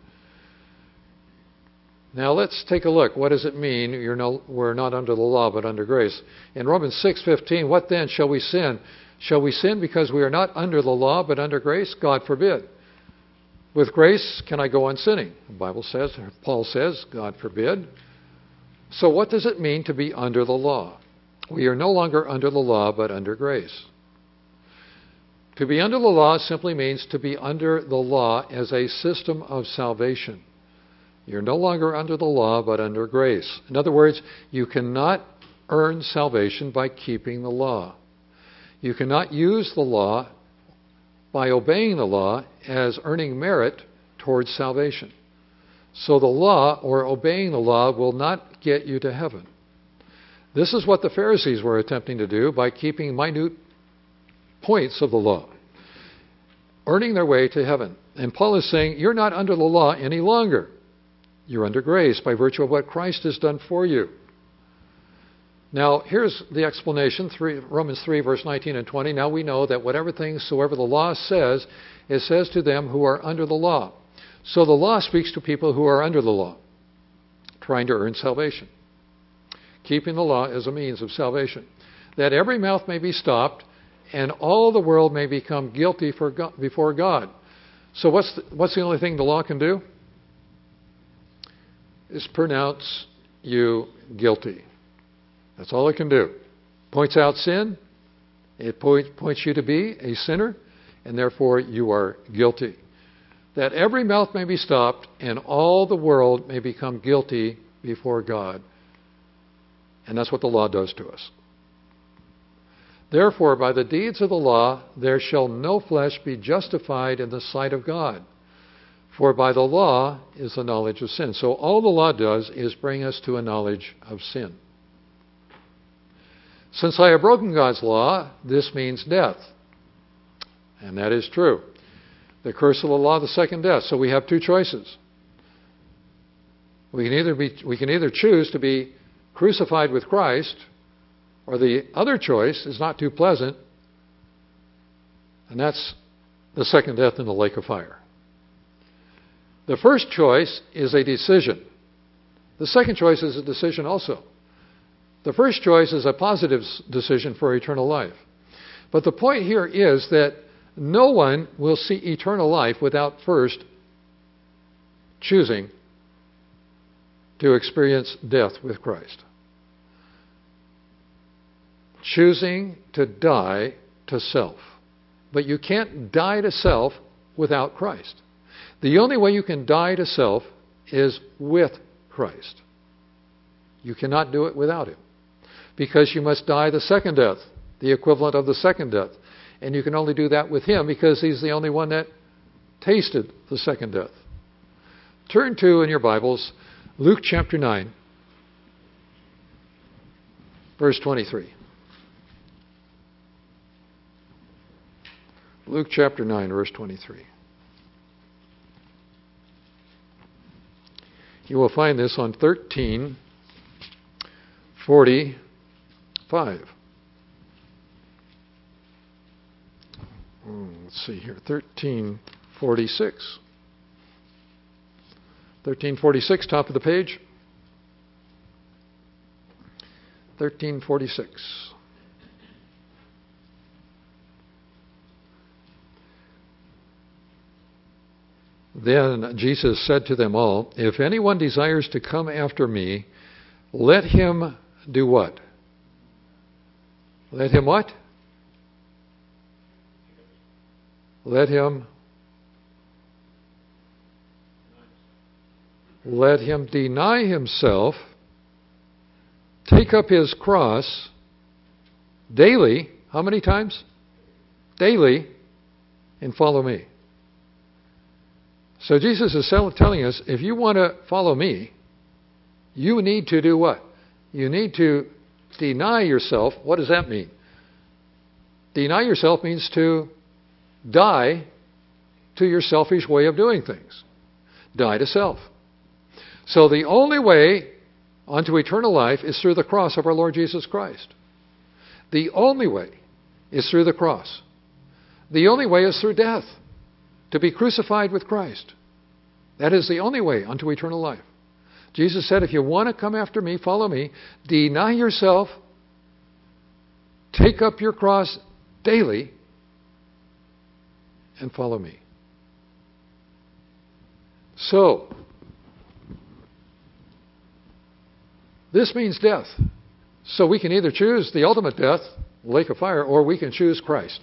A: Now let's take a look. What does it mean You're no, we're not under the law but under grace? In Romans six fifteen, what then shall we sin? Shall we sin because we are not under the law but under grace? God forbid. With grace, can I go on sinning? The Bible says, or Paul says, God forbid. So what does it mean to be under the law? We are no longer under the law, but under grace. To be under the law simply means to be under the law as a system of salvation. You're no longer under the law, but under grace. In other words, you cannot earn salvation by keeping the law. You cannot use the law by obeying the law as earning merit towards salvation. So the law, or obeying the law, will not get you to heaven. This is what the Pharisees were attempting to do by keeping minute points of the law, earning their way to heaven. And Paul is saying, you're not under the law any longer. You're under grace by virtue of what Christ has done for you. Now, here's the explanation, three, Romans three, verse nineteen and twenty. Now we know that whatever things soever the law says, it says to them who are under the law. So the law speaks to people who are under the law, trying to earn salvation. Keeping the law is a means of salvation. That every mouth may be stopped, and all the world may become guilty for God, before God. So what's the, what's the only thing the law can do? Is pronounce you guilty. That's all it can do. Points out sin. It point, points you to be a sinner, and therefore you are guilty. That every mouth may be stopped, and all the world may become guilty before God. And that's what the law does to us. Therefore, by the deeds of the law, there shall no flesh be justified in the sight of God. For by the law is the knowledge of sin. So all the law does is bring us to a knowledge of sin. Since I have broken God's law, this means death. And that is true. The curse of the law, the second death. So we have two choices. We can either be, we can either choose to be crucified with Christ, or the other choice is not too pleasant, and that's the second death in the lake of fire. The first choice is a decision. The second choice is a decision also. The first choice is a positive decision for eternal life. But the point here is that no one will see eternal life without first choosing to experience death with Christ. Choosing to die to self. But you can't die to self without Christ. The only way you can die to self is with Christ. You cannot do it without Him. Because you must die the second death, the equivalent of the second death. And you can only do that with Him because He's the only one that tasted the second death. Turn to, in your Bibles, Luke chapter nine, verse twenty-three. Luke chapter nine, verse twenty-three. You will find this on thirteen forty-five. Let's see here, thirteen forty-six. thirteen forty-six, top of the page. thirteen forty-six. Then Jesus said to them all, "If anyone desires to come after me, let him do what? Let him what? Let him let him deny himself, take up his cross daily." How many times? Daily, and follow me. So Jesus is telling us, if you want to follow me, you need to do what? You need to deny yourself. What does that mean? Deny yourself means to die to your selfish way of doing things. Die to self. So the only way unto eternal life is through the cross of our Lord Jesus Christ. The only way is through the cross. The only way is through death. To be crucified with Christ. That is the only way unto eternal life. Jesus said, if you want to come after me, follow me, deny yourself, take up your cross daily, and follow me. So, this means death. So we can either choose the ultimate death, lake of fire, or we can choose Christ.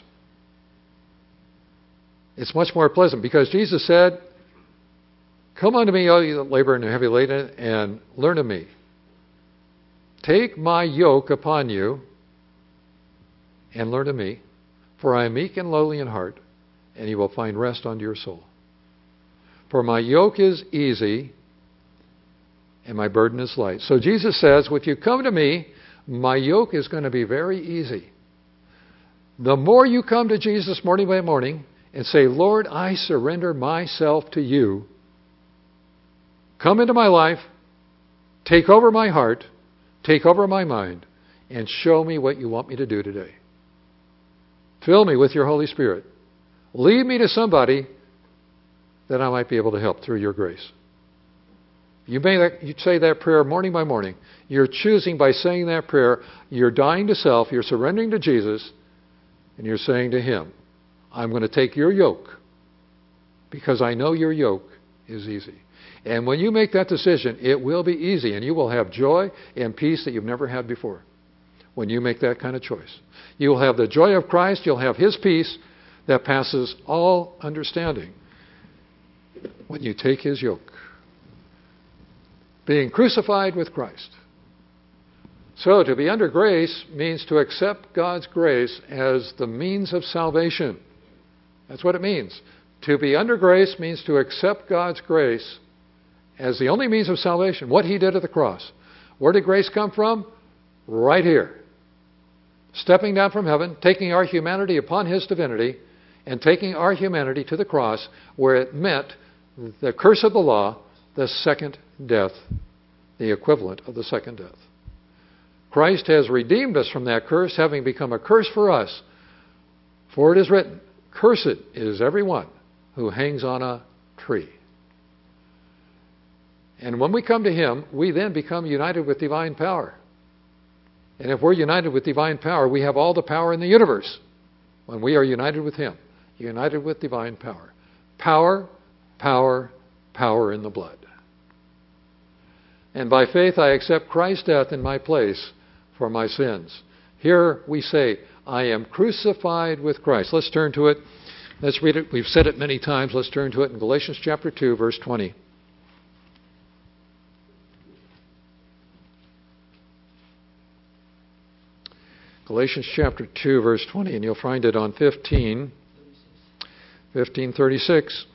A: It's much more pleasant because Jesus said, "Come unto me, all you that labor and are heavy laden, and learn of me. Take my yoke upon you and learn of me, for I am meek and lowly in heart, and you will find rest unto your soul. For my yoke is easy and my burden is light." So Jesus says, if you come to me, my yoke is going to be very easy. The more you come to Jesus morning by morning and say, "Lord, I surrender myself to you. Come into my life, take over my heart, take over my mind, and show me what you want me to do today. Fill me with your Holy Spirit. Lead me to somebody that I might be able to help through your grace." You may that, you say that prayer morning by morning. You're choosing by saying that prayer. You're dying to self. You're surrendering to Jesus. And you're saying to Him, "I'm going to take your yoke because I know your yoke is easy." And when you make that decision, it will be easy and you will have joy and peace that you've never had before. When you make that kind of choice, you will have the joy of Christ. You'll have His peace that passes all understanding when you take His yoke. Being crucified with Christ. So to be under grace means to accept God's grace as the means of salvation. That's what it means. To be under grace means to accept God's grace as the only means of salvation. What He did at the cross. Where did grace come from? Right here. stepping down from heaven, taking our humanity upon his divinity, and taking our humanity to the cross, where it meant the curse of the law, the second death, the equivalent of the second death. Christ has redeemed us from that curse, having become a curse for us. For it is written, "Cursed is everyone who hangs on a tree." And when we come to him, we then become united with divine power. And if we're united with divine power, we have all the power in the universe. When we are united with him, united with divine power. Power, power, power in the blood. And by faith I accept Christ's death in my place for my sins. Here we say, I am crucified with Christ. Let's turn to it. Let's read it. We've said it many times. Let's turn to it in Galatians chapter two, verse twenty. Galatians chapter two, verse twenty, and you'll find it on fifteen, fifteen thirty-six.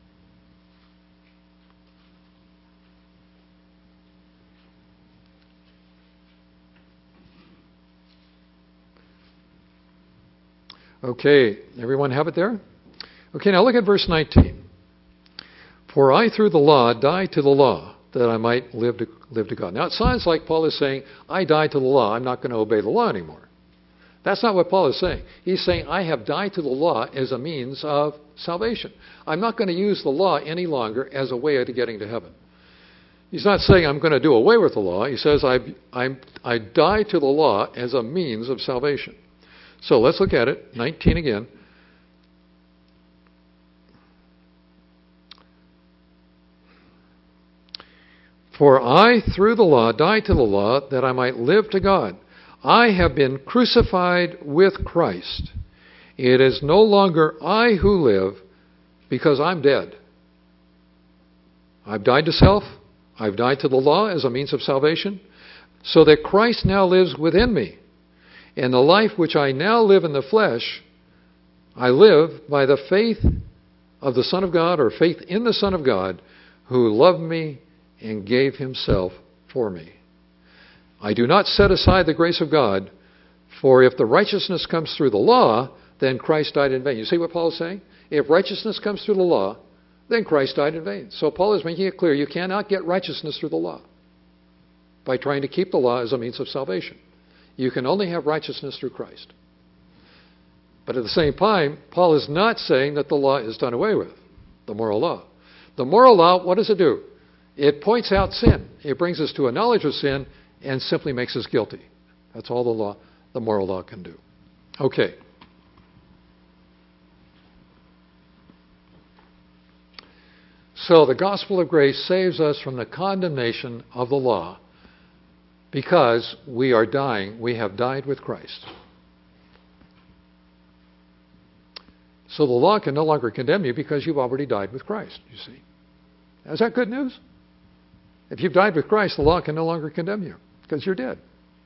A: Okay, everyone have it there? Okay, now look at verse nineteen. For I through the law died to the law, that I might live to, live to God. Now it sounds like Paul is saying, I died to the law, I'm not going to obey the law anymore. That's not what Paul is saying. He's saying, I have died to the law as a means of salvation. I'm not going to use the law any longer as a way of getting to heaven. He's not saying I'm going to do away with the law. He says, I, I, I die to the law as a means of salvation. So let's look at it. nineteen again. For I, through the law, died to the law that I might live to God. I have been crucified with Christ. It is no longer I who live, because I'm dead. I've died to self. I've died to the law as a means of salvation, so that Christ now lives within me. And the life which I now live in the flesh, I live by the faith of the Son of God, or faith in the Son of God, who loved me and gave himself for me. I do not set aside the grace of God, for if the righteousness comes through the law, then Christ died in vain. You see what Paul is saying? If righteousness comes through the law, then Christ died in vain. So Paul is making it clear you cannot get righteousness through the law by trying to keep the law as a means of salvation. You can only have righteousness through Christ. But at the same time, Paul is not saying that the law is done away with, the moral law. The moral law, what does it do? It points out sin. It brings us to a knowledge of sin and simply makes us guilty. That's all the law, the moral law can do. Okay. So the gospel of grace saves us from the condemnation of the law because we are dying. We have died with Christ. So the law can no longer condemn you because you've already died with Christ, you see. Is that good news? If you've died with Christ, the law can no longer condemn you because you're dead.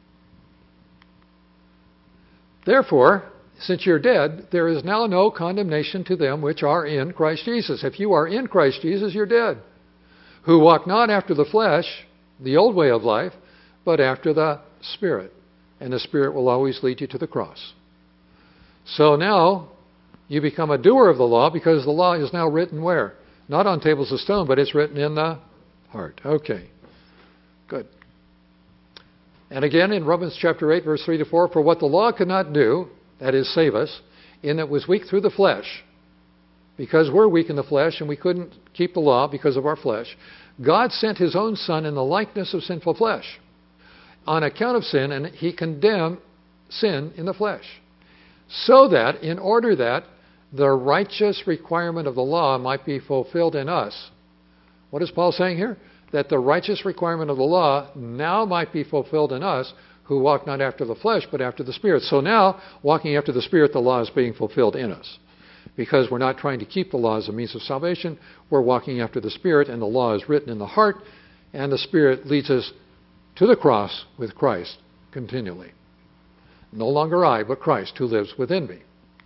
A: Therefore, since you're dead, there is now no condemnation to them which are in Christ Jesus. If you are in Christ Jesus, you're dead. Who walk not after the flesh, the old way of life, but after the Spirit. And the Spirit will always lead you to the cross. So now you become a doer of the law because the law is now written where? Not on tables of stone, but it's written in the heart. Okay. Good. And again in Romans chapter eight, verse three to four, for what the law could not do, that is, save us, in that it was weak through the flesh, because we're weak in the flesh and we couldn't keep the law because of our flesh, God sent his own Son in the likeness of sinful flesh on account of sin, and he condemned sin in the flesh, so that in order that the righteous requirement of the law might be fulfilled in us. What is Paul saying here? That the righteous requirement of the law now might be fulfilled in us who walk not after the flesh, but after the Spirit. So now, walking after the Spirit, the law is being fulfilled in us. Because we're not trying to keep the law as a means of salvation. We're walking after the Spirit, and the law is written in the heart, and the Spirit leads us to the cross with Christ continually. No longer I, but Christ who lives within me.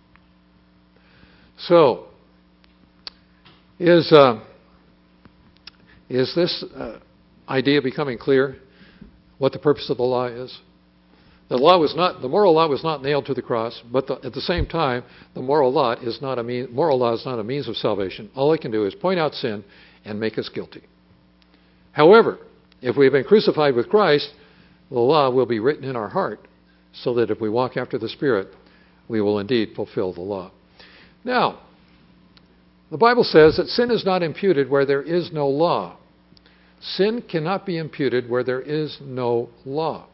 A: So, is... Uh, Is this uh, idea becoming clear? What the purpose of the law is? The law was not, the moral law was not nailed to the cross, but the, at the same time, the moral law is not a mean, moral law is not a means of salvation. All it can do is point out sin and make us guilty. However, if we've been crucified with Christ, the law will be written in our heart, so that if we walk after the Spirit, we will indeed fulfill the law. Now, the Bible says that sin is not imputed where there is no law. Sin cannot be imputed where there is no law.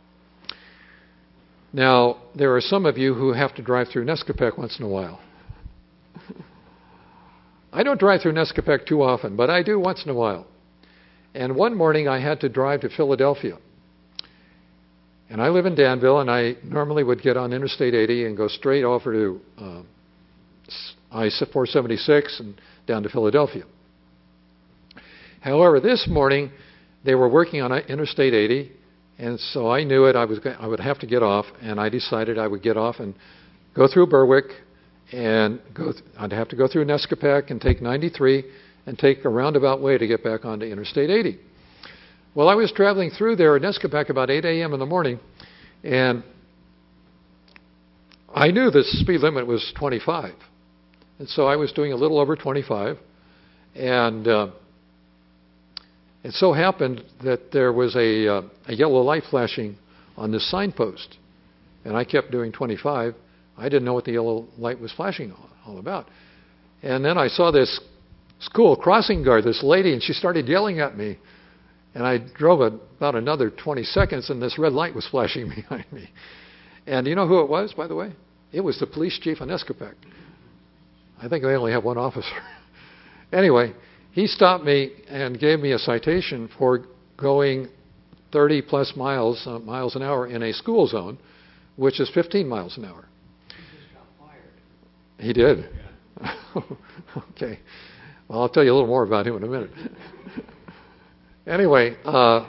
A: Now, there are some of you who have to drive through Nescopec once in a while. I don't drive through Nescopec too often, but I do once in a while. And one morning I had to drive to Philadelphia. And I live in Danville, and I normally would get on Interstate eighty and go straight over to uh, I four seventy-six and down to Philadelphia. However, this morning they were working on Interstate eighty, and so I knew it. I was I would have to get off, and I decided I would get off and go through Berwick, and go. Th- I'd have to go through Nescopec and take ninety-three and take a roundabout way to get back onto Interstate eighty. Well, I was traveling through there at Nescopec about eight a.m. in the morning, and I knew the speed limit was twenty-five. And so I was doing a little over twenty-five, and uh, it so happened that there was a, uh, a yellow light flashing on this signpost, and I kept doing twenty-five. I didn't know what the yellow light was flashing all, all about. And then I saw this school crossing guard, this lady, and she started yelling at me. And I drove a, about another twenty seconds, and this red light was flashing behind me. And you know who it was, by the way? It was the police chief in Nescopec. I think they only have one officer. Anyway, he stopped me and gave me a citation for going thirty plus miles, uh, miles an hour in a school zone, which is fifteen miles an hour.
B: He just got fired.
A: He did?
B: Yeah.
A: Okay. Well, I'll tell you a little more about him in a minute. Anyway, uh,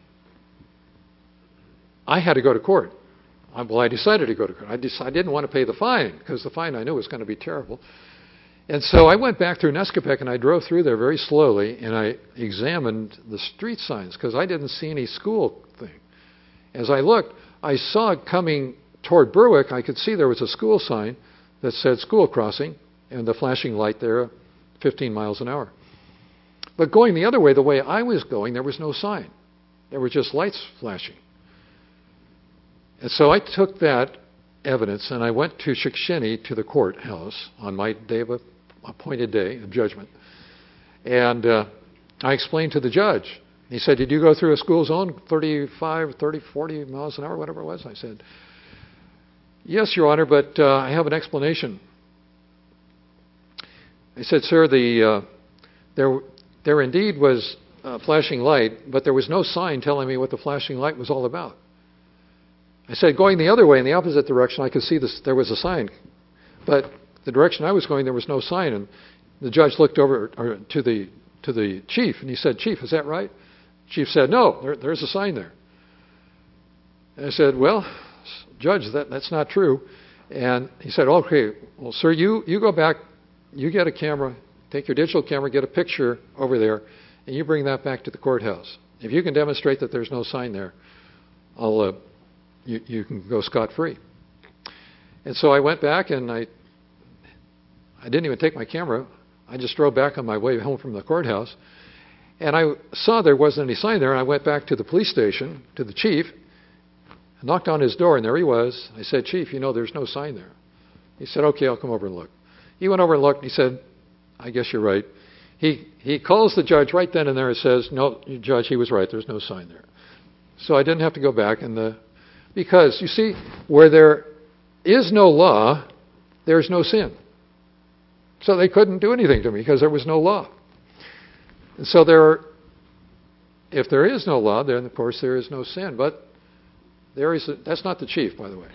A: I had to go to court. I, well, I decided to go to court. I, dec- I didn't want to pay the fine because the fine I knew was going to be terrible. And so I went back through Nescopec and I drove through there very slowly and I examined the street signs because I didn't see any school thing. As I looked, I saw coming toward Berwick, I could see there was a school sign that said school crossing and the flashing light there, fifteen miles an hour. But going the other way, the way I was going, there was no sign. There were just lights flashing. And so I took that evidence and I went to Shikshini to the courthouse on my day of a, appointed day of judgment. And uh, I explained to the judge. He said, did you go through a school zone, thirty-five, thirty, forty miles an hour, whatever it was? I said, yes, Your Honor, but uh, I have an explanation. He said, sir, the uh, there there indeed was a flashing light, but there was no sign telling me what the flashing light was all about. I said, going the other way in the opposite direction, I could see this, there was a sign. But the direction I was going, there was no sign. And the judge looked over or, to the to the chief, and he said, Chief, is that right? Chief said, no, there, there's a sign there. And I said, well, Judge, that, that's not true. And he said, okay, well, sir, you, you go back, you get a camera, take your digital camera, get a picture over there, and you bring that back to the courthouse. If you can demonstrate that there's no sign there, I'll uh, you, you can go scot-free. And so I went back, and I I didn't even take my camera. I just drove back on my way home from the courthouse, and I saw there wasn't any sign there, and I went back to the police station, to the chief, I knocked on his door, and there he was. I said, Chief, you know, there's no sign there. He said, okay, I'll come over and look. He went over and looked, and he said, I guess you're right. He he calls the judge right then and there and says, no, Judge, he was right. There's no sign there. So I didn't have to go back. And the because, you see, where there is no law, there's no sin. So they couldn't do anything to me because there was no law. And so there are, if there is no law, then, of course, there is no sin. But there is a, that's not the chief, by the way.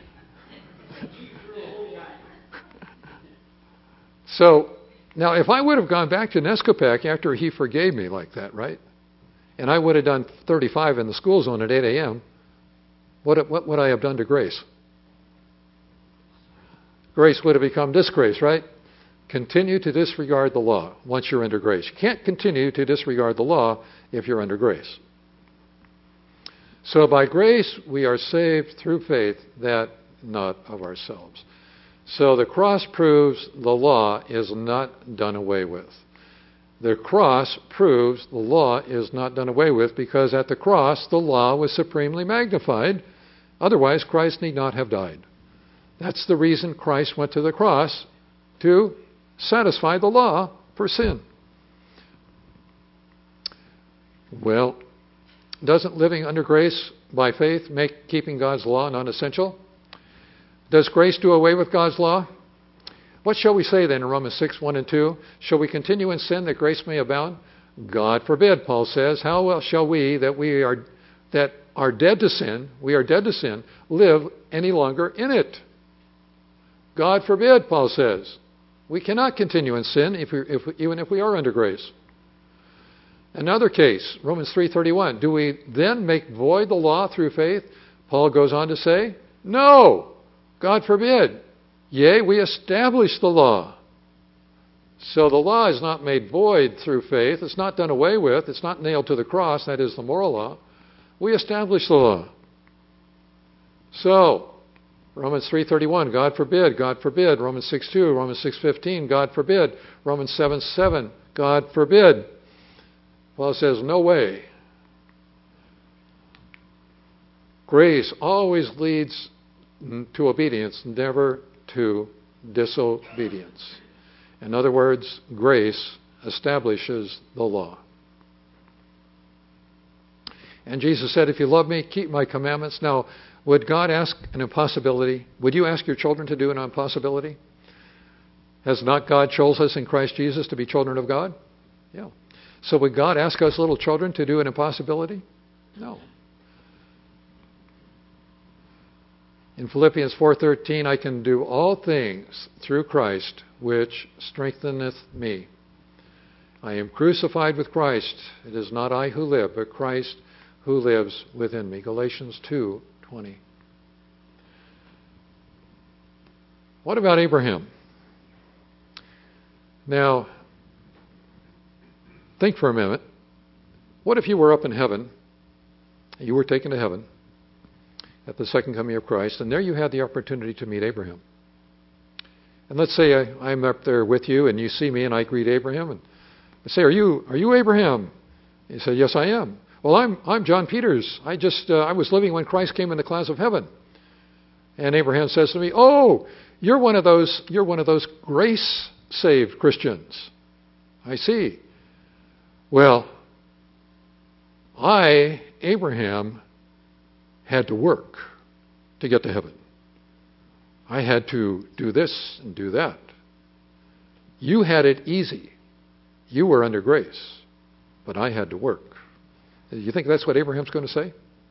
A: So, now, if I would have gone back to Nescopec after he forgave me like that, right, and I would have done thirty-five in the school zone at eight a.m., what, what would I have done to Grace? Grace would have become disgrace, right? Continue to disregard the law once you're under grace. You can't continue to disregard the law if you're under grace. So by grace we are saved through faith, that not of ourselves. So the cross proves the law is not done away with. The cross proves the law is not done away with because at the cross the law was supremely magnified. Otherwise, Christ need not have died. That's the reason Christ went to the cross, to satisfy the law for sin. Well, doesn't living under grace by faith make keeping God's law non-essential? Does grace do away with God's law? What shall we say then in Romans six, one and two? Shall we continue in sin that grace may abound? God forbid, Paul says. How else shall we that we are that are dead to sin, we are dead to sin, live any longer in it? God forbid, Paul says. We cannot continue in sin if we, if, even if we are under grace. Another case, Romans three thirty-one. Do we then make void the law through faith? Paul goes on to say, no, God forbid. Yea, we establish the law. So the law is not made void through faith. It's not done away with. It's not nailed to the cross. That is the moral law. We establish the law. So, Romans three thirty-one, God forbid, God forbid. Romans six two, Romans six fifteen, God forbid. Romans seven seven, God forbid. Paul says, no way. Grace always leads to obedience, never to disobedience. In other words, grace establishes the law. And Jesus said, if you love me, keep my commandments. Now, would God ask an impossibility? Would you ask your children to do an impossibility? Has not God chosen us in Christ Jesus to be children of God? Yeah. So would God ask us little children to do an impossibility? No. In Philippians four thirteen, I can do all things through Christ, which strengtheneth me. I am crucified with Christ. It is not I who live, but Christ who lives within me. Galatians two twenty. What about Abraham? Now, think for a minute. What if you were up in heaven, you were taken to heaven at the second coming of Christ, and there you had the opportunity to meet Abraham. And let's say I, I'm up there with you, and you see me, and I greet Abraham, and I say, "Are you are you Abraham?" He said, "Yes, I am." "Well, I'm I'm John Peters. I just uh, I was living when Christ came in the clouds of heaven." And Abraham says to me, "Oh, you're one of those you're one of those grace saved Christians." I see. Well, I, Abraham, had to work to get to heaven. I had to do this and do that. You had it easy. You were under grace, but I had to work. You think that's what Abraham's going to say?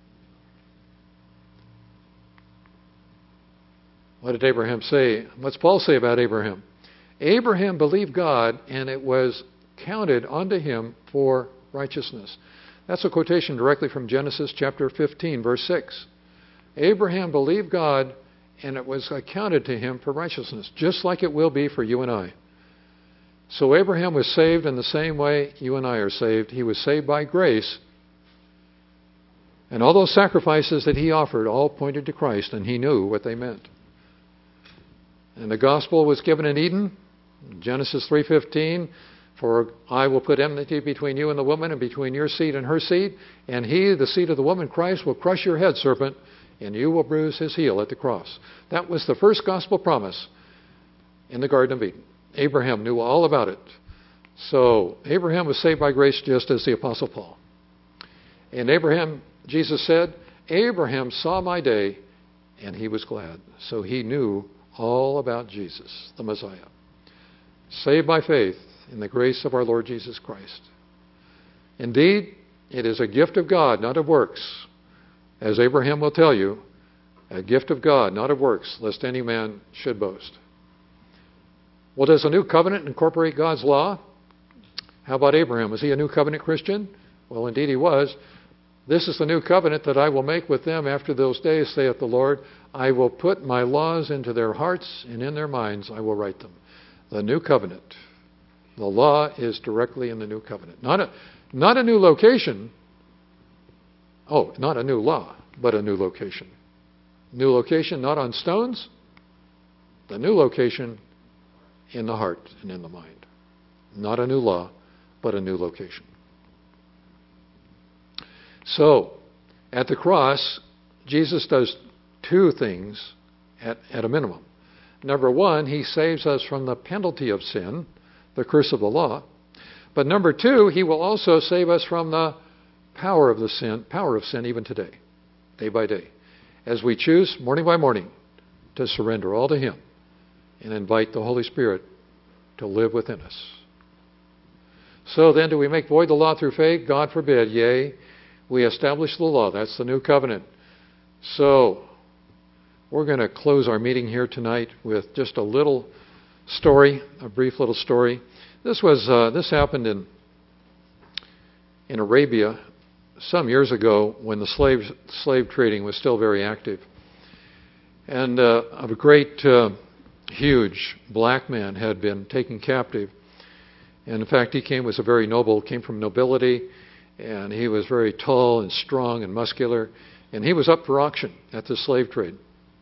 A: What did Abraham say? What's Paul say about Abraham? Abraham believed God, and it was counted unto him for righteousness. That's a quotation directly from Genesis chapter fifteen, verse six. Abraham believed God, and it was accounted to him for righteousness, just like it will be for you and I. So Abraham was saved in the same way you and I are saved. He was saved by grace. And all those sacrifices that he offered all pointed to Christ, and he knew what they meant. And the gospel was given in Eden, Genesis three fifteen. For I will put enmity between you and the woman, and between your seed and her seed. And he, the seed of the woman, Christ, will crush your head, serpent, and you will bruise his heel at the cross. That was the first gospel promise in the Garden of Eden. Abraham knew all about it. So Abraham was saved by grace just as the Apostle Paul. And Abraham, Jesus said, Abraham saw my day, and he was glad. So he knew all about Jesus, the Messiah. Saved by faith in the grace of our Lord Jesus Christ. Indeed, it is a gift of God, not of works. As Abraham will tell you, a gift of God, not of works, lest any man should boast. Well, does the new covenant incorporate God's law? How about Abraham? Was he a new covenant Christian? Well, indeed he was. This is the new covenant that I will make with them after those days, saith the Lord. I will put my laws into their hearts, and in their minds I will write them. The new covenant. The law is directly in the new covenant. Not a, not a new location, Oh, not a new law, but a new location. New location not on stones, the new location in the heart and in the mind. Not a new law, but a new location. So, at the cross, Jesus does two things at, at a minimum. Number one, he saves us from the penalty of sin, the curse of the law. But number two, he will also save us from the power of the sin, power of sin even today, day by day, as we choose morning by morning to surrender all to him and invite the Holy Spirit to live within us. So then, do we make void the law through faith? God forbid. Yea, we establish the law. That's the new covenant. So, we're going to close our meeting here tonight with just a little story, a brief little story. This was uh, this happened in in Arabia some years ago when the slave slave trading was still very active, and uh, a great, uh, huge black man had been taken captive. And in fact, he came was a very noble, came from nobility, and he was very tall and strong and muscular, and he was up for auction at the slave trade.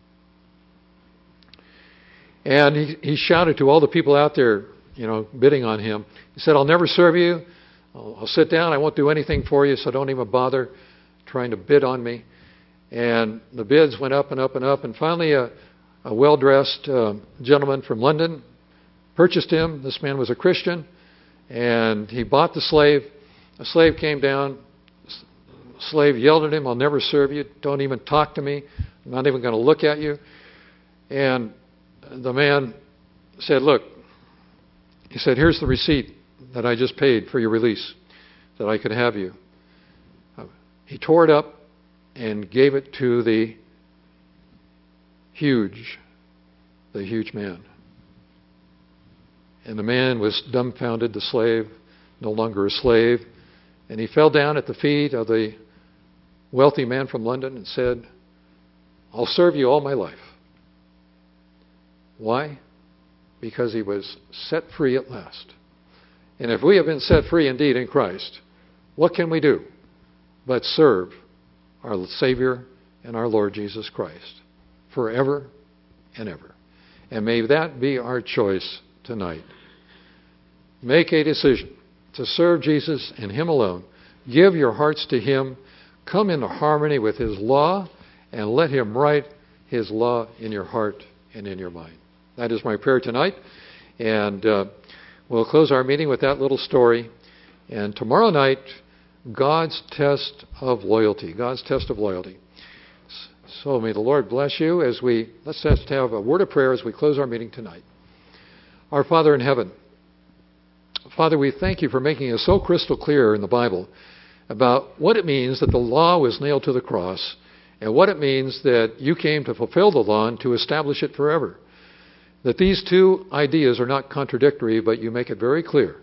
A: And he, he shouted to all the people out there, you know, bidding on him. He said, "I'll never serve you. I'll, I'll sit down. I won't do anything for you, so don't even bother trying to bid on me." And the bids went up and up and up. And finally, a, a well-dressed uh, gentleman from London purchased him. This man was a Christian. And he bought the slave. The slave came down. The slave yelled at him, "I'll never serve you. Don't even talk to me. I'm not even going to look at you." And the man said, "Look," he said, "here's the receipt that I just paid for your release, that I could have you." He tore it up and gave it to the huge, the huge man. And the man was dumbfounded, the slave, no longer a slave. And he fell down at the feet of the wealthy man from London and said, "I'll serve you all my life." Why? Because he was set free at last. And if we have been set free indeed in Christ, what can we do but serve our Savior and our Lord Jesus Christ forever and ever? And may that be our choice tonight. Make a decision to serve Jesus and him alone. Give your hearts to him. Come into harmony with his law and let him write his law in your heart and in your mind. That is my prayer tonight. And uh, we'll close our meeting with that little story. And tomorrow night, God's test of loyalty. God's test of loyalty. So may the Lord bless you as we, let's just have a word of prayer as we close our meeting tonight. Our Father in heaven, Father, we thank you for making it so crystal clear in the Bible about what it means that the law was nailed to the cross and what it means that you came to fulfill the law and to establish it forever. That these two ideas are not contradictory, but you make it very clear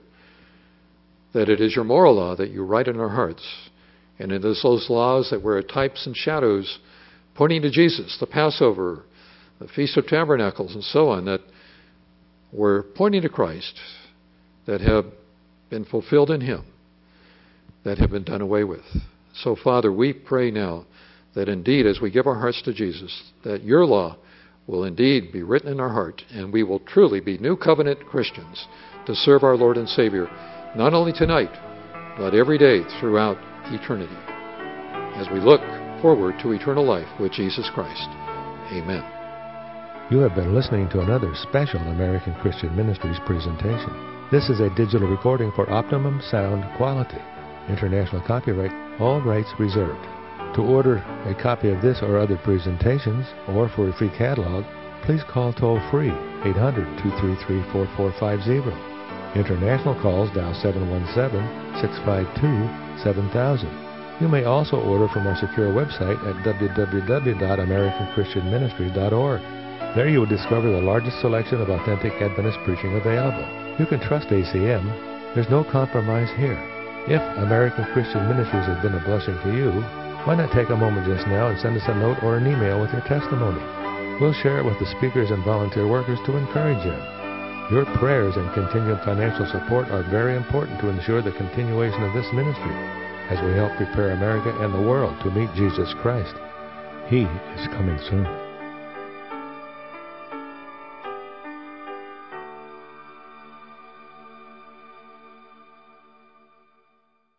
A: that it is your moral law that you write in our hearts. And it is those laws that were types and shadows pointing to Jesus, the Passover, the Feast of Tabernacles, and so on, that were pointing to Christ, that have been fulfilled in him, that have been done away with. So, Father, we pray now that indeed, as we give our hearts to Jesus, that your law will indeed be written in our heart, and we will truly be new covenant Christians to serve our Lord and Savior, not only tonight, but every day throughout eternity, as we look forward to eternal life with Jesus Christ. Amen.
C: You have been listening to another special American Christian Ministries presentation. This is a digital recording for optimum sound quality. International copyright, all rights reserved. To order a copy of this or other presentations, or for a free catalog, please call toll-free eight hundred, two three three, four four five zero. International calls dial seven one seven, six five two, seven thousand. You may also order from our secure website at w w w dot american christian ministry dot org. There you will discover the largest selection of authentic Adventist preaching available. You can trust A C M. There's no compromise here. If American Christian Ministries has been a blessing to you, why not take a moment just now and send us a note or an email with your testimony? We'll share it with the speakers and volunteer workers to encourage them. Your prayers and continued financial support are very important to ensure the continuation of this ministry. as we help prepare America and the world to meet Jesus Christ. He is coming soon.